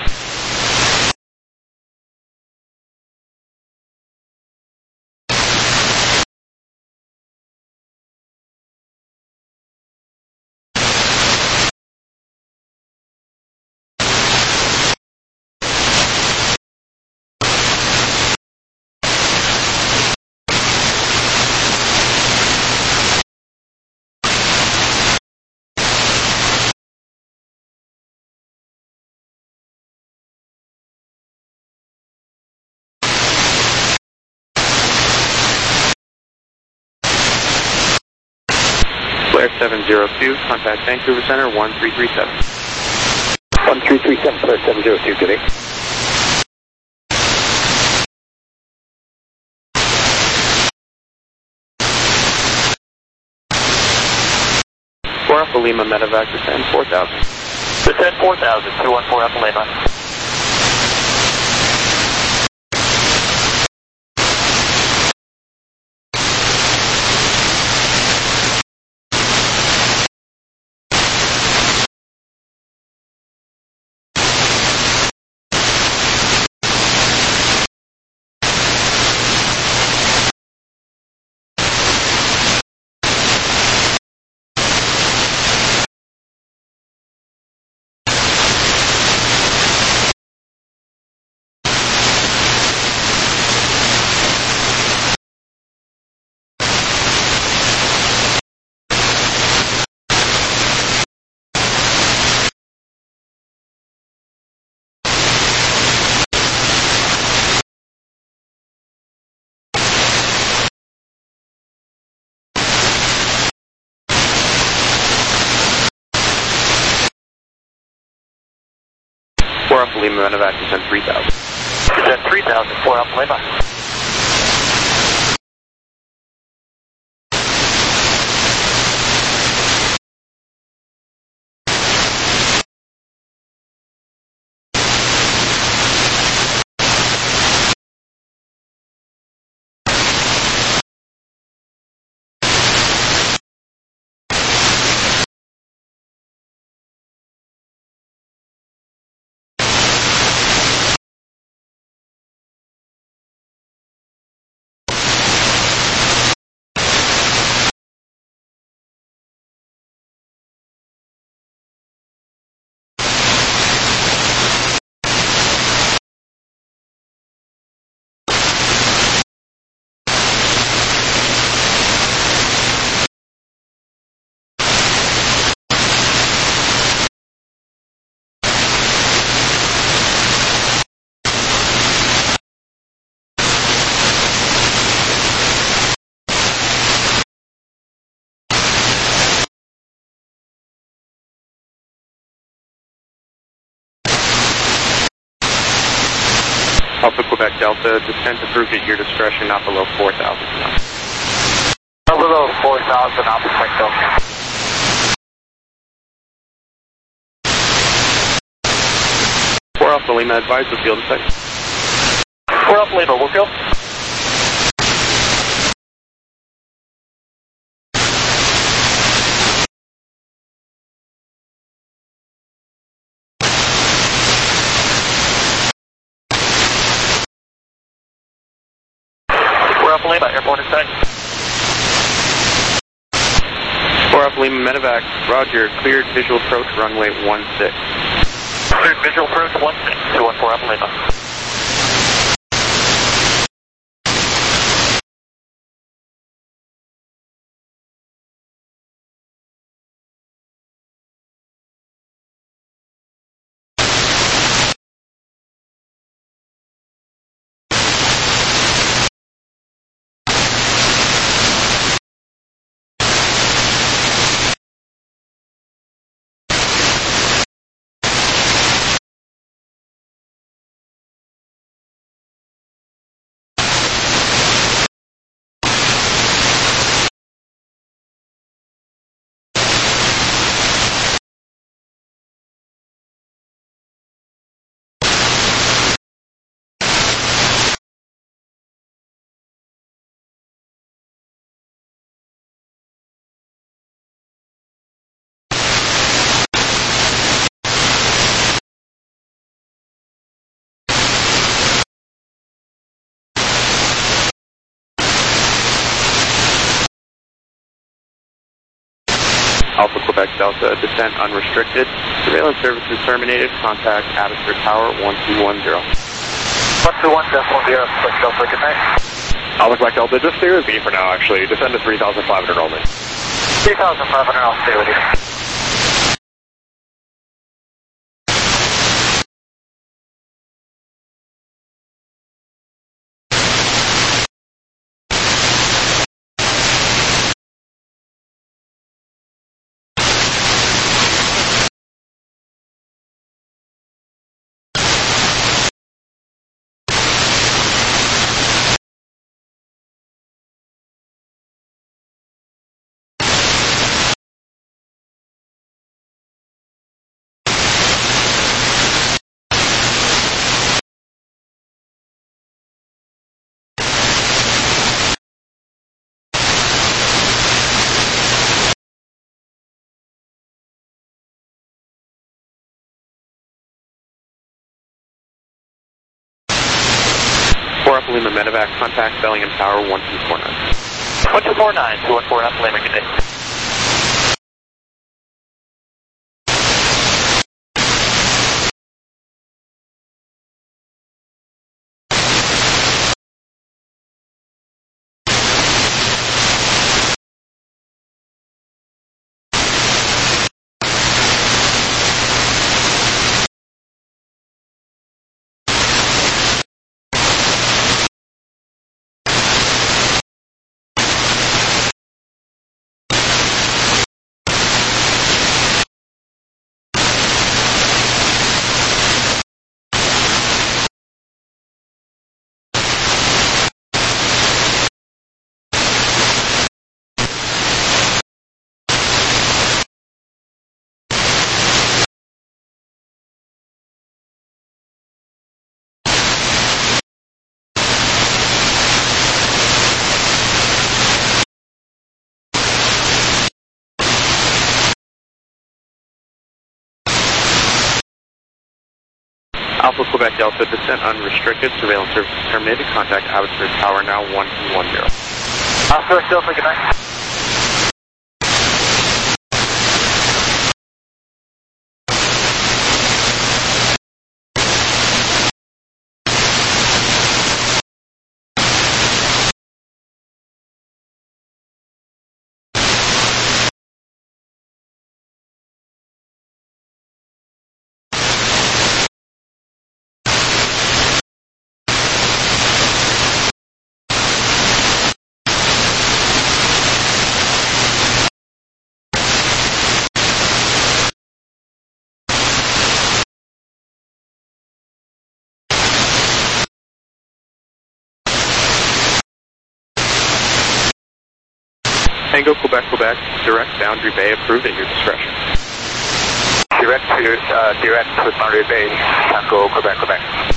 Flare seven zero two, contact Vancouver Center one three three seven. one three three seven, Flare seven zero two, good day. Alpha Lima Medevac, descend four thousand. Descend four thousand, two one four Alpha Lima. four Alpha Lima Medevac, descend three thousand. Descend three thousand, four Alpha Lima. Alpha Quebec Delta, descent approved at your discretion, not below four thousand. Not below four thousand, Alpha Quebec Delta. four Alpha Lima, advise the field effect. four Alpha Lima, Woodfield. four Alpha Lima, airborne in sight. four Alpha Lima Medevac, roger, cleared visual approach runway one six. Cleared visual approach one six, two one four Alpha Lima. Alpha Quebec Delta, descent unrestricted. Surveillance services terminated. Contact Abbotsford Tower one two one zero. one two one zero, Quebec Delta, good night. Alpha Quebec Delta, just stay with me for now, actually. Descend to three thousand five hundred only. three thousand five hundred, I'll stay with you. four Alpha Lima Medevac, contact Bellingham Tower one two four nine. one two four nine, two one four Alpha Lima, good day. Alpha Quebec Delta, descent unrestricted, surveillance services terminated, contact Abbotsford Tower now one two one zero. Abbotsford Delta, good night. Tango Quebec Quebec, direct Boundary Bay approved at your discretion. Direct to, uh, direct with Boundary Bay, Tango Quebec Quebec.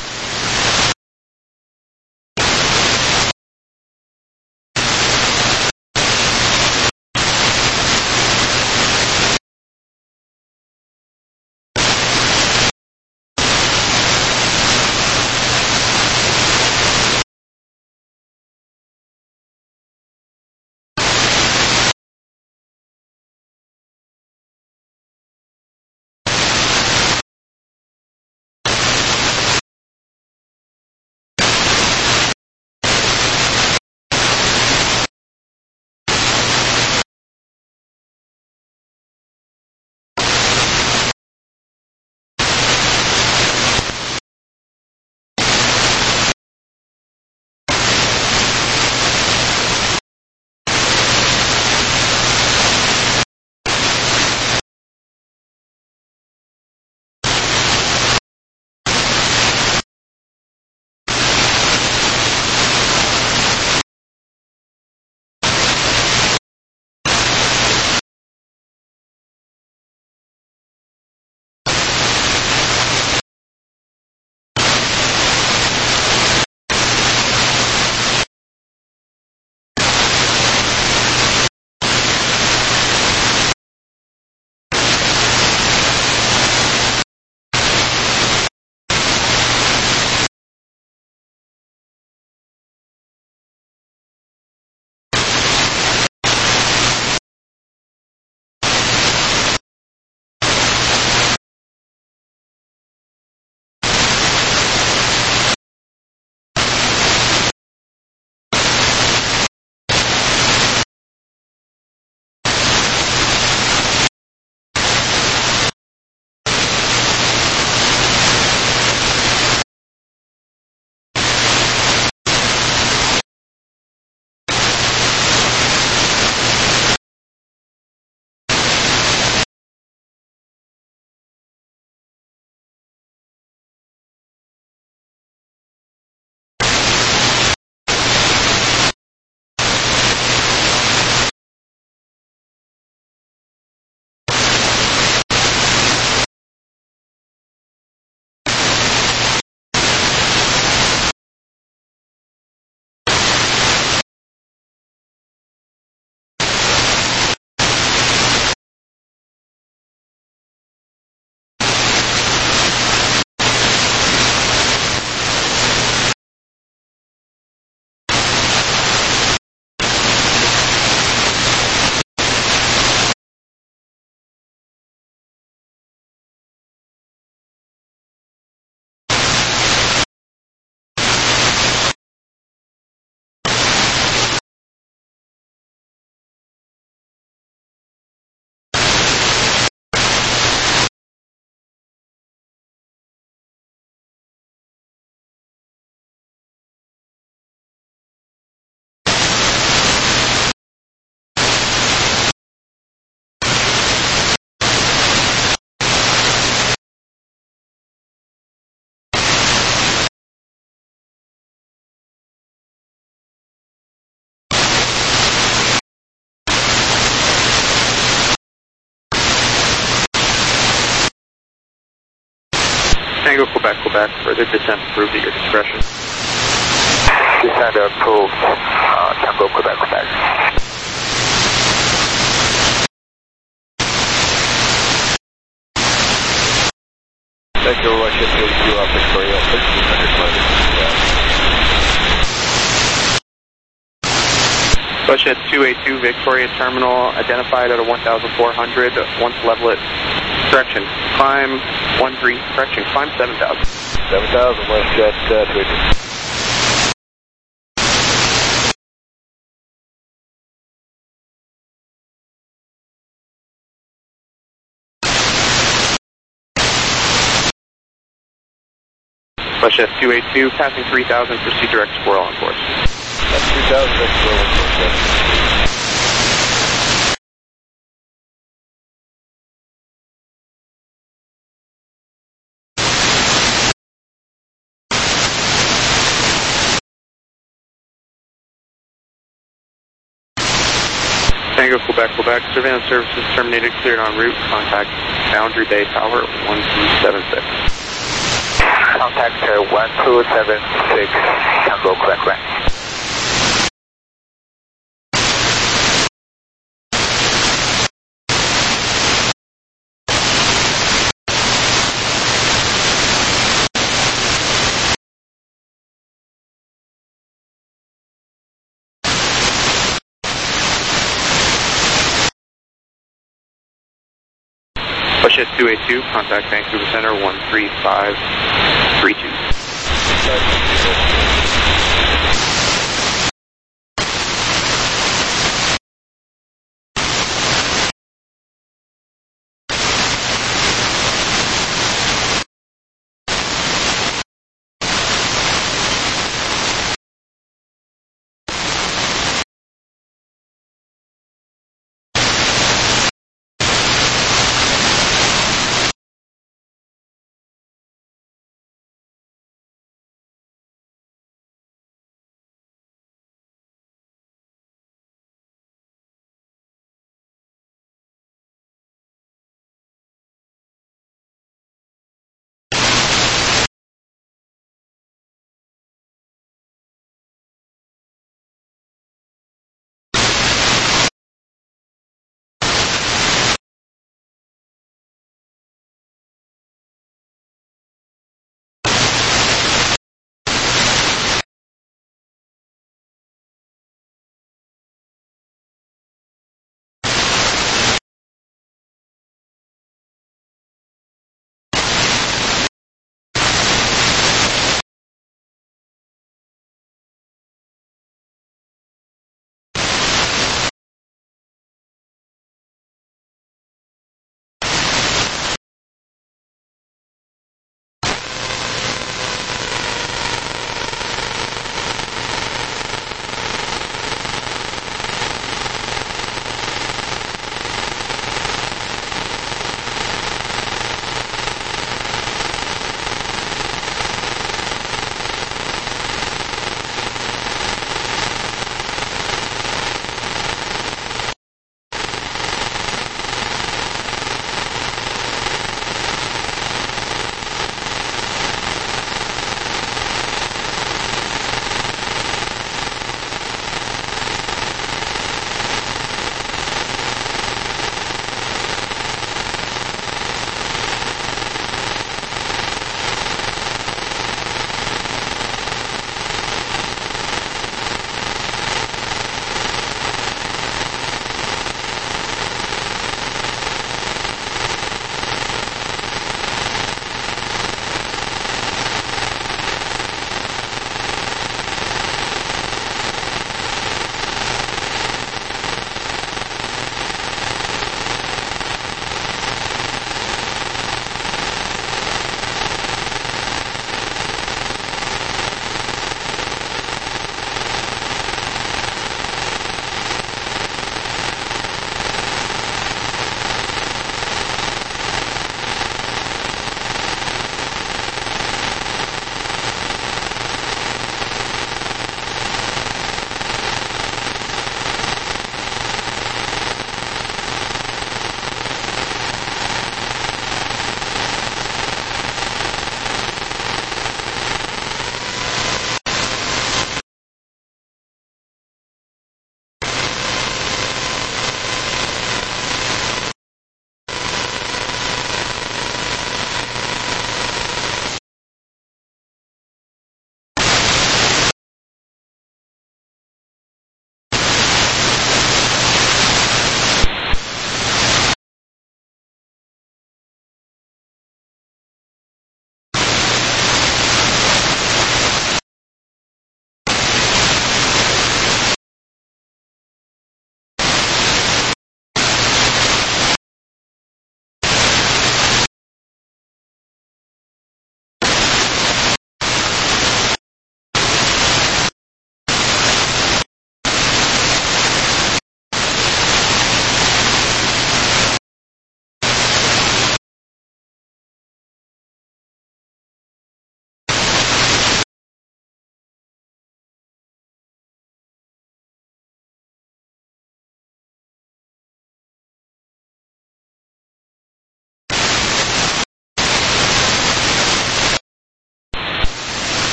Tango Quebec, Quebec, further descent approved at your discretion. Descent approved, uh, Tango Quebec, Quebec. Thank you, Russia two eighty-two, off Victoria, thirteen hundred climbing. Russia two eighty-two, Victoria Terminal, identified at a one thousand four hundred, once level at, correction, climb one three, correction, climb seven thousand. seven thousand, WestJet uh, two eighty-two. Russia two eighty-two, passing three thousand, proceed direct squirrel on course. That's three thousand, that's squirrel on course. Tango Quebec, Quebec, surveillance services terminated, cleared en route, contact Boundary Bay Tower one two seven six. Contact uh, one two seven six, Tango Quebec, Quebec. Russia two eighty-two, contact Vancouver Center one three five three two.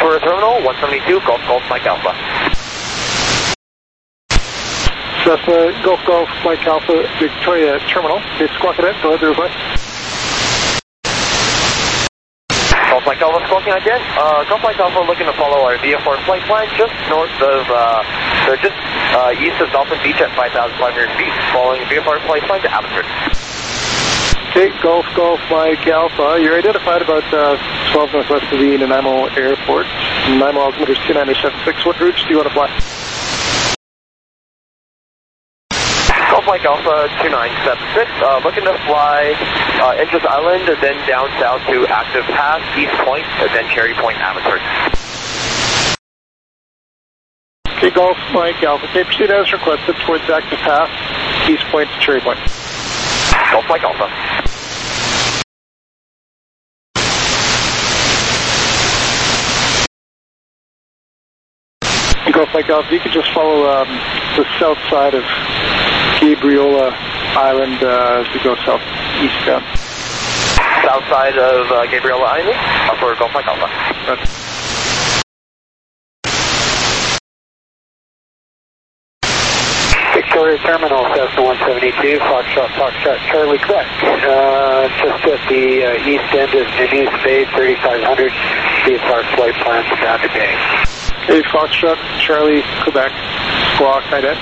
Victoria Terminal, one seventy-two, Golf Golf Mike Alpha. Cessna Golf Golf Mike Alpha, Victoria Terminal. Okay, Squawk Cadet, go ahead, reply. Golf Mike Alpha squawking again. Uh, Golf Mike Alpha looking to follow our V F R flight plan just north of, uh, so just uh, east of Dolphin Beach at five thousand five hundred feet, following V F R flight plan to Abbotsford. Okay, Golf Golf Mike Alpha, you're identified about uh, twelve northwest of the Nanaimo Airport. Nanaimo altimeter is two nine seven six. What routes do you want to fly? Golf Mike Alpha two nine seven six, uh, looking to fly uh, Inches Island, and then down south to Active Pass, East Point, and then Cherry Point, Abbotsford. Okay, Golf Mike Alpha, okay, proceed as requested towards Active Pass, East Point to Cherry Point. Golf Mike Alpha. Golf Mike Alpha, you could just follow um, the south side of Gabriola Island uh, as we go southeast down. South side of uh, Gabriola Island, uh, for Golf Mike Alpha. Right. Victoria Terminal, Cessna one seventy-two, Foxtrot, Foxtrot, Charlie, Quebec. Uh, just at the uh, east end of Denise Bay, thirty-five hundred, V F R flight plan to Boundary Bay. Okay, Foxtrot, Charlie, Quebec, Squawk, ident.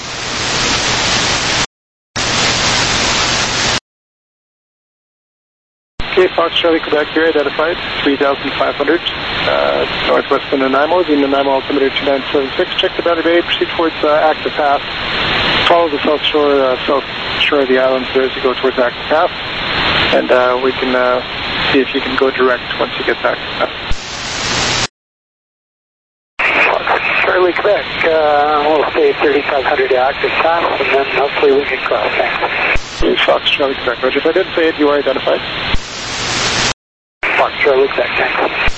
Okay, Fox, Charlie, Quebec, you're identified, three thousand five hundred, uh, northwest of Nanaimo, the Nanaimo altimeter two nine seven six, check the Boundary Bay, proceed towards uh, Active Pass, follow the south shore, uh, south shore of the islands there as you go towards Active Pass, and uh, we can uh, see if you can go direct once you get back to Pass. Charlie, Quebec, uh, we'll stay thirty-five hundred to Active Pass, and then hopefully we can cross. Thanks. Okay, Fox, Charlie, Quebec, Roger. If I didn't say it, you are identified. Fox, Charlie, Quebec, thanks.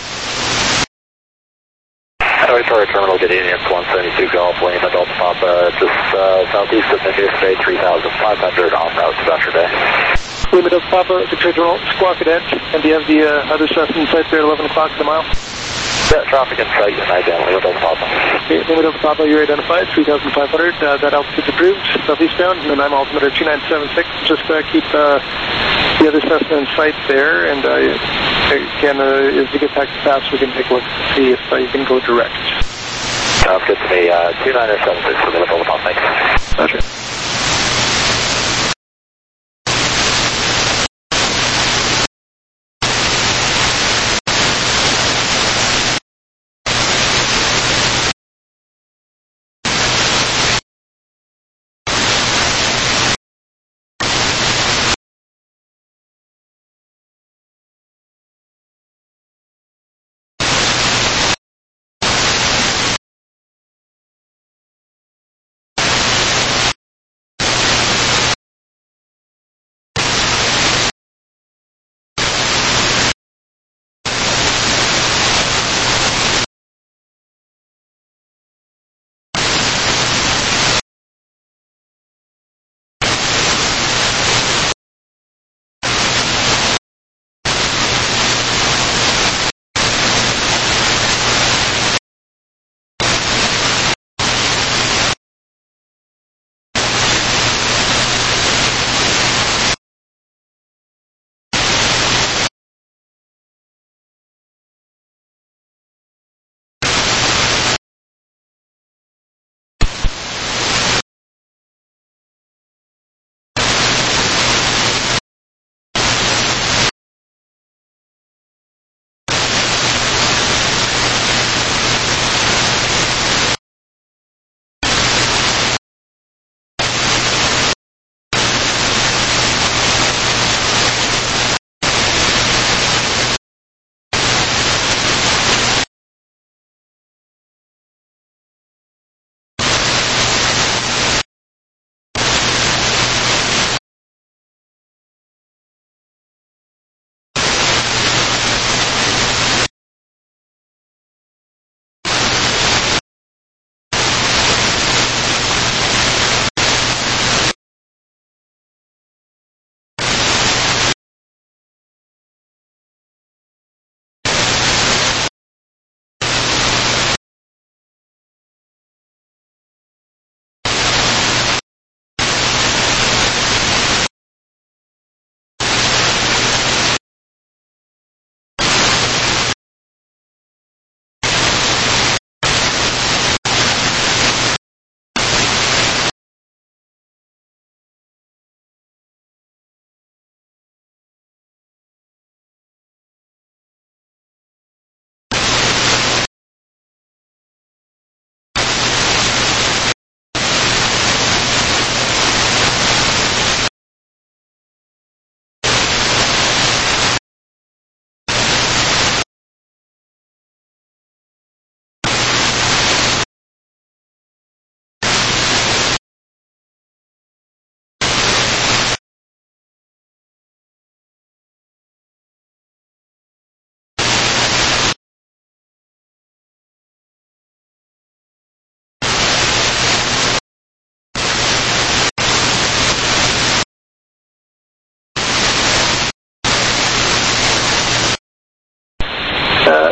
Victoria Terminal, getting in for one seventy-two Golf, Lima, Delta Papa, just uh, southeast of Denise Bay, three thousand five hundred, en route to Boundary Bay. Lima, Delta Papa, Victoria Terminal, Squawk Cadet, and do you have the uh, other Cessna in sight there at eleven o'clock in the mile? Yeah, traffic in sight, United, Lima, Delta Papa. Okay, Lima, Delta Papa, you're identified, three thousand five hundred, uh, that altitude's approved, southeastbound, and I'm altimeter two nine seven six, just uh, keep uh, the other Cessna in sight there, and uh, again, uh, as we get back to Pass, we can take a look to see if uh, you can go direct. Sounds good to me, uh, two nine seven six for Lima, Delta Papa, thanks. Roger.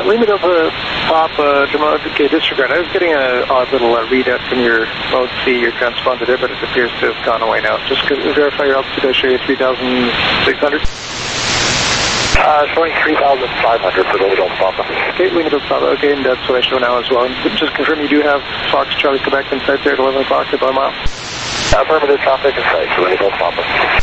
Lima Delta Papa, Jamal, okay, disregard. I was getting an odd little uh, readout from your mode C, your transponder there, but it appears to have gone away now. Just verify your altitude. I show you three thousand six hundred. Uh, showing three thousand five hundred for the Lima Delta Papa. Okay, Lima Delta Papa, okay, and that's what I show now as well. And just confirm you do have Fox Charlie Quebec in sight there at eleven o'clock at one mile. Affirmative traffic in sight for Lima Delta Papa.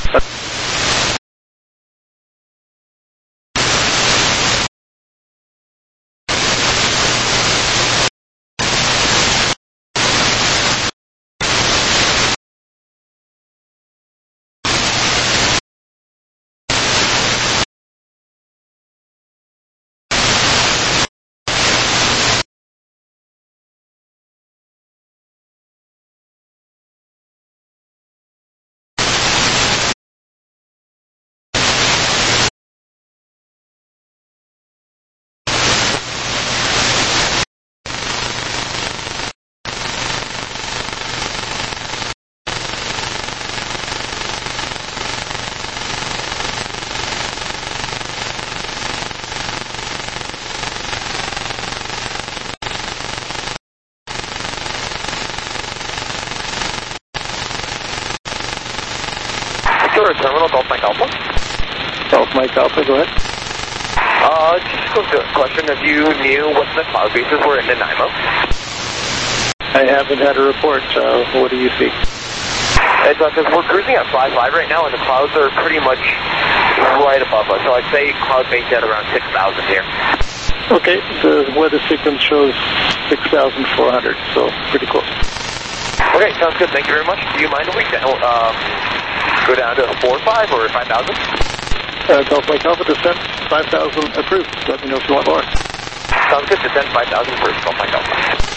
Terminal, Golf Mike Alpha. Golf Mike Alpha, go ahead. Uh, just a quick question. If you knew what the cloud bases were in Nanaimo? I haven't had a report. Uh, what do you see? It's because uh, we're cruising at five five right now, and the clouds are pretty much right above us. So I'd say cloud base at around six thousand here. Okay, the weather sequence shows six thousand four hundred, so pretty close. Okay, sounds good. Thank you very much. Do you mind if we um, go down to four five or five thousand? Uh, Golf Mike Alpha, descent five thousand approved. Let me know if you want more. Sounds good. Descent five thousand approved. Golf Mike Alpha.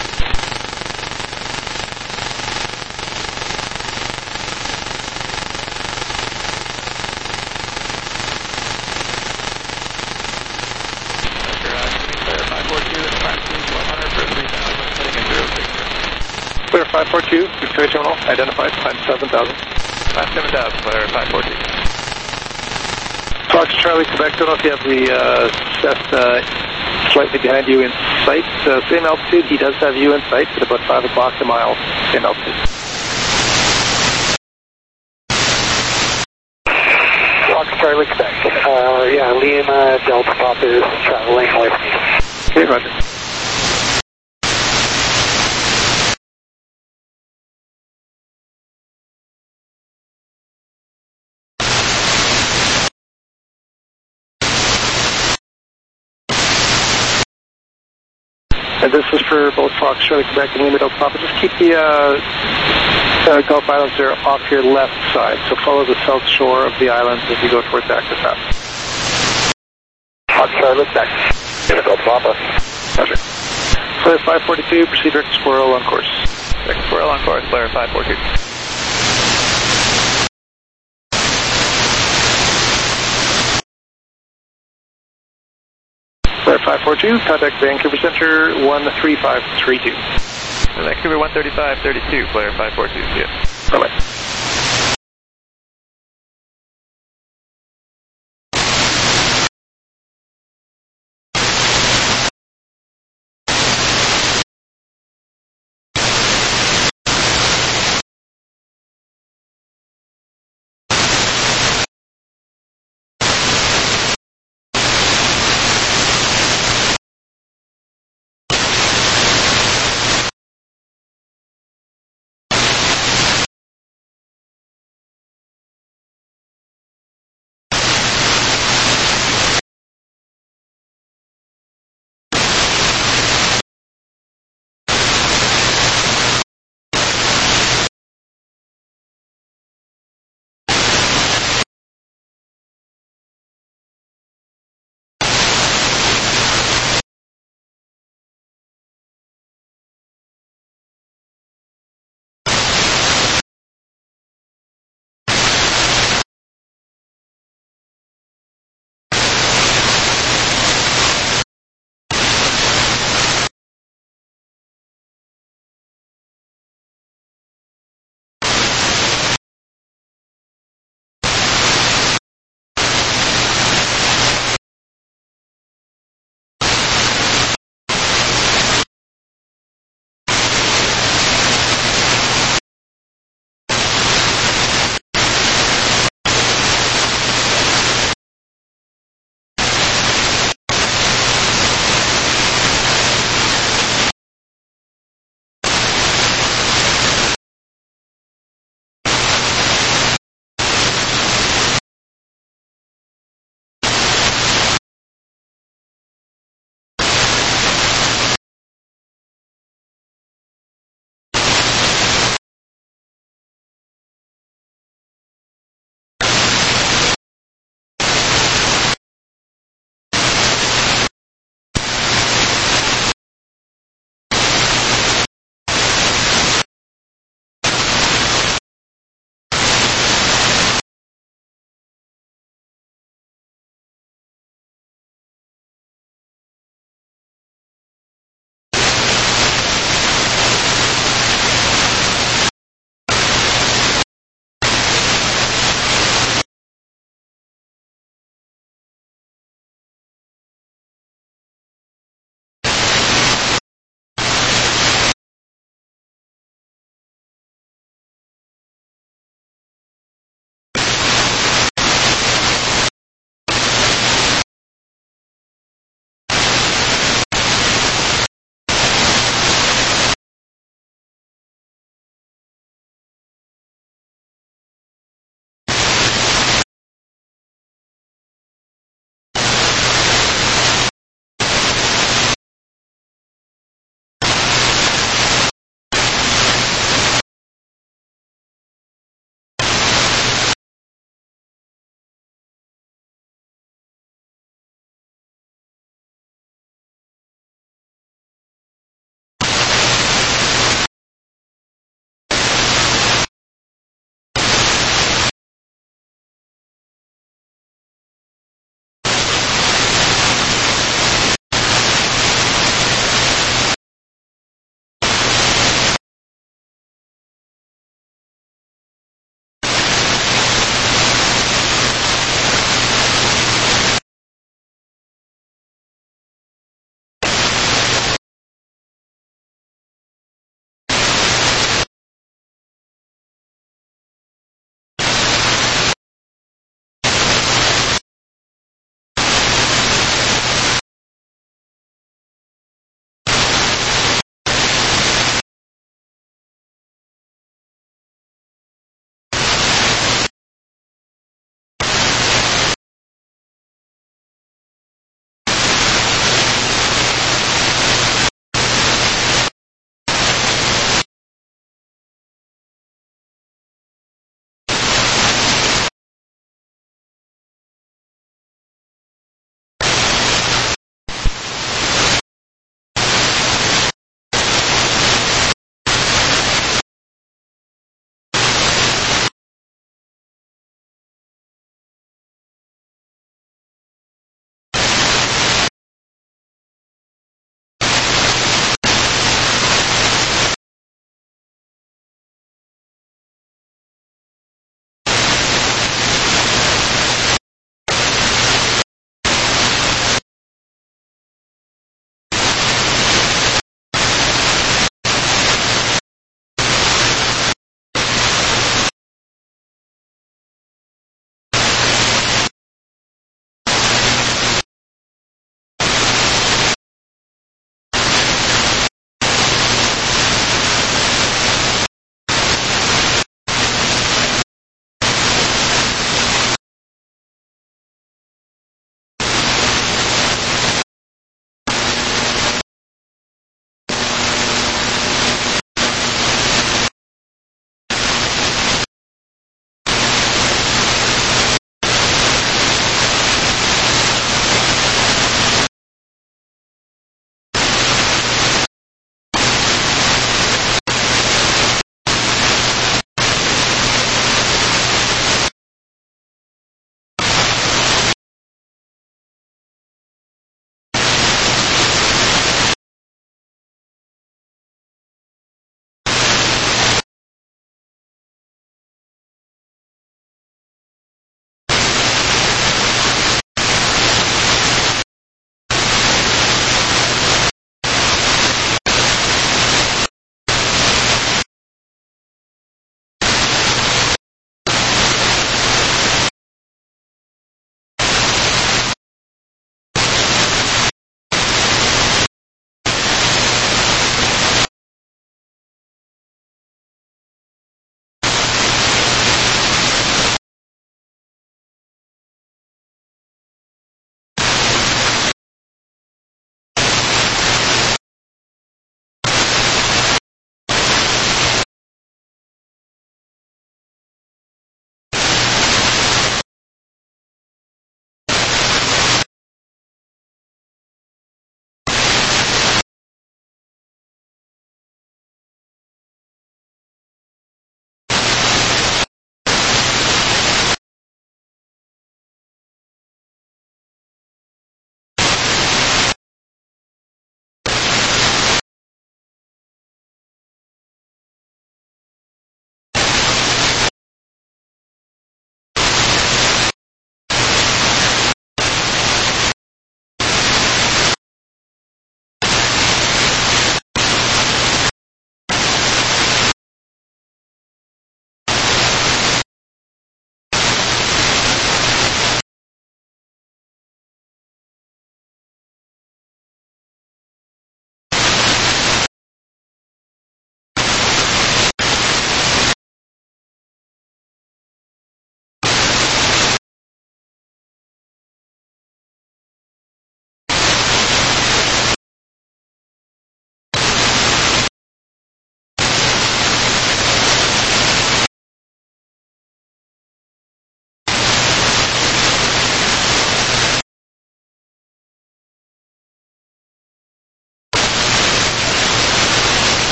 Clear five four two, Victoria Terminal, identified, climb seven thousand. Climb seven thousand, clear five four two. Fox Charlie, Quebec, don't know if you have the uh, Cessna slightly behind you in sight. Uh, same altitude, he does have you in sight at about five o'clock a mile, same altitude. Fox Charlie, Quebec. Uh, yeah, Lima Delta Papa is traveling away from you. Okay, roger. And this is for both Fox Charlie, Quebec, and Lima Delta Papa. Just keep the uh, uh, Gulf Islands there off your left side. So follow the south shore of the islands as you go towards Active Pass. Fox Charlie, Quebec, Lima Delta Papa. Roger. Clear five forty-two, proceed direct Squirrel on course. Direct Squirrel on course, clear five forty-two. five four two, contact Vancouver Center one three five three two. Vancouver one thirty-five thirty-two, player five four two, see ya. Bye-bye.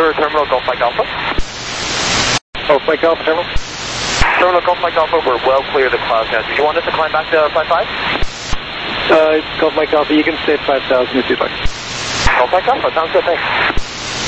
for Terminal Golf Mike Alpha. Golf Mike Alpha, Terminal. Terminal Golf Mike Alpha, we're well clear of the clouds now. Do you want us to climb back to five five? Uh, Golf Mike Alpha, you can stay at five thousand if you'd like. Golf Mike Alpha, sounds good, thanks.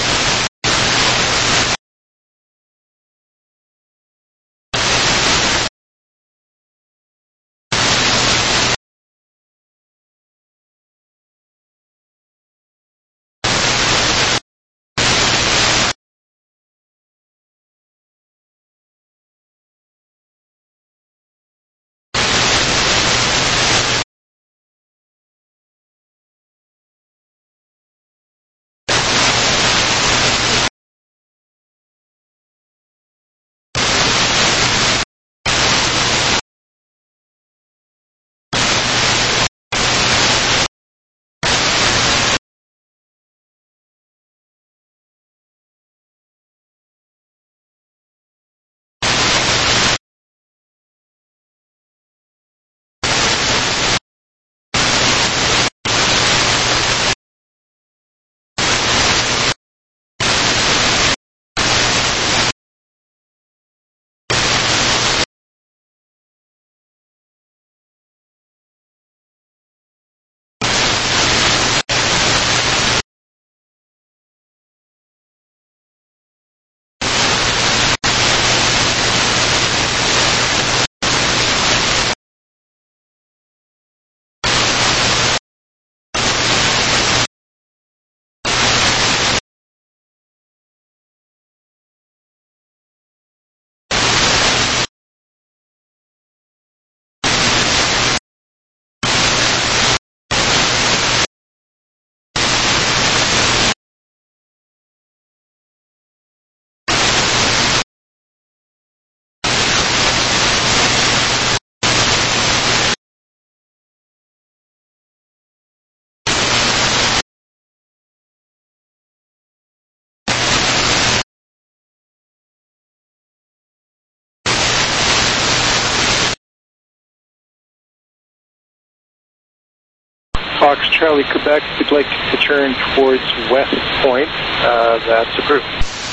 Fox Charlie Quebec, if you'd like to turn towards West Point, uh, that's approved.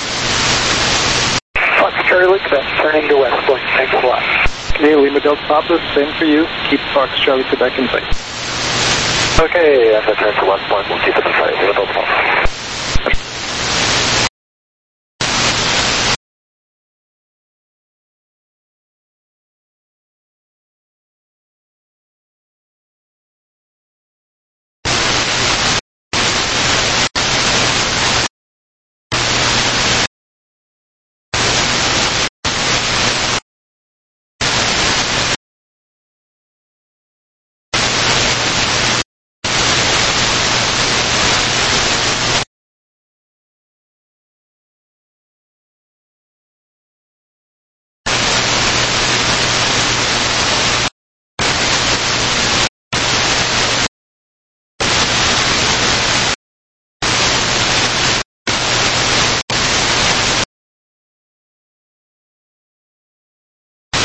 Fox Charlie Quebec, turning to West Point. Thanks a lot. Okay, Lima Delta Papa, same for you. Keep Fox Charlie Quebec in sight. Okay, I'm going to turn to West Point. We'll keep it in sight. Lima Delta Papa.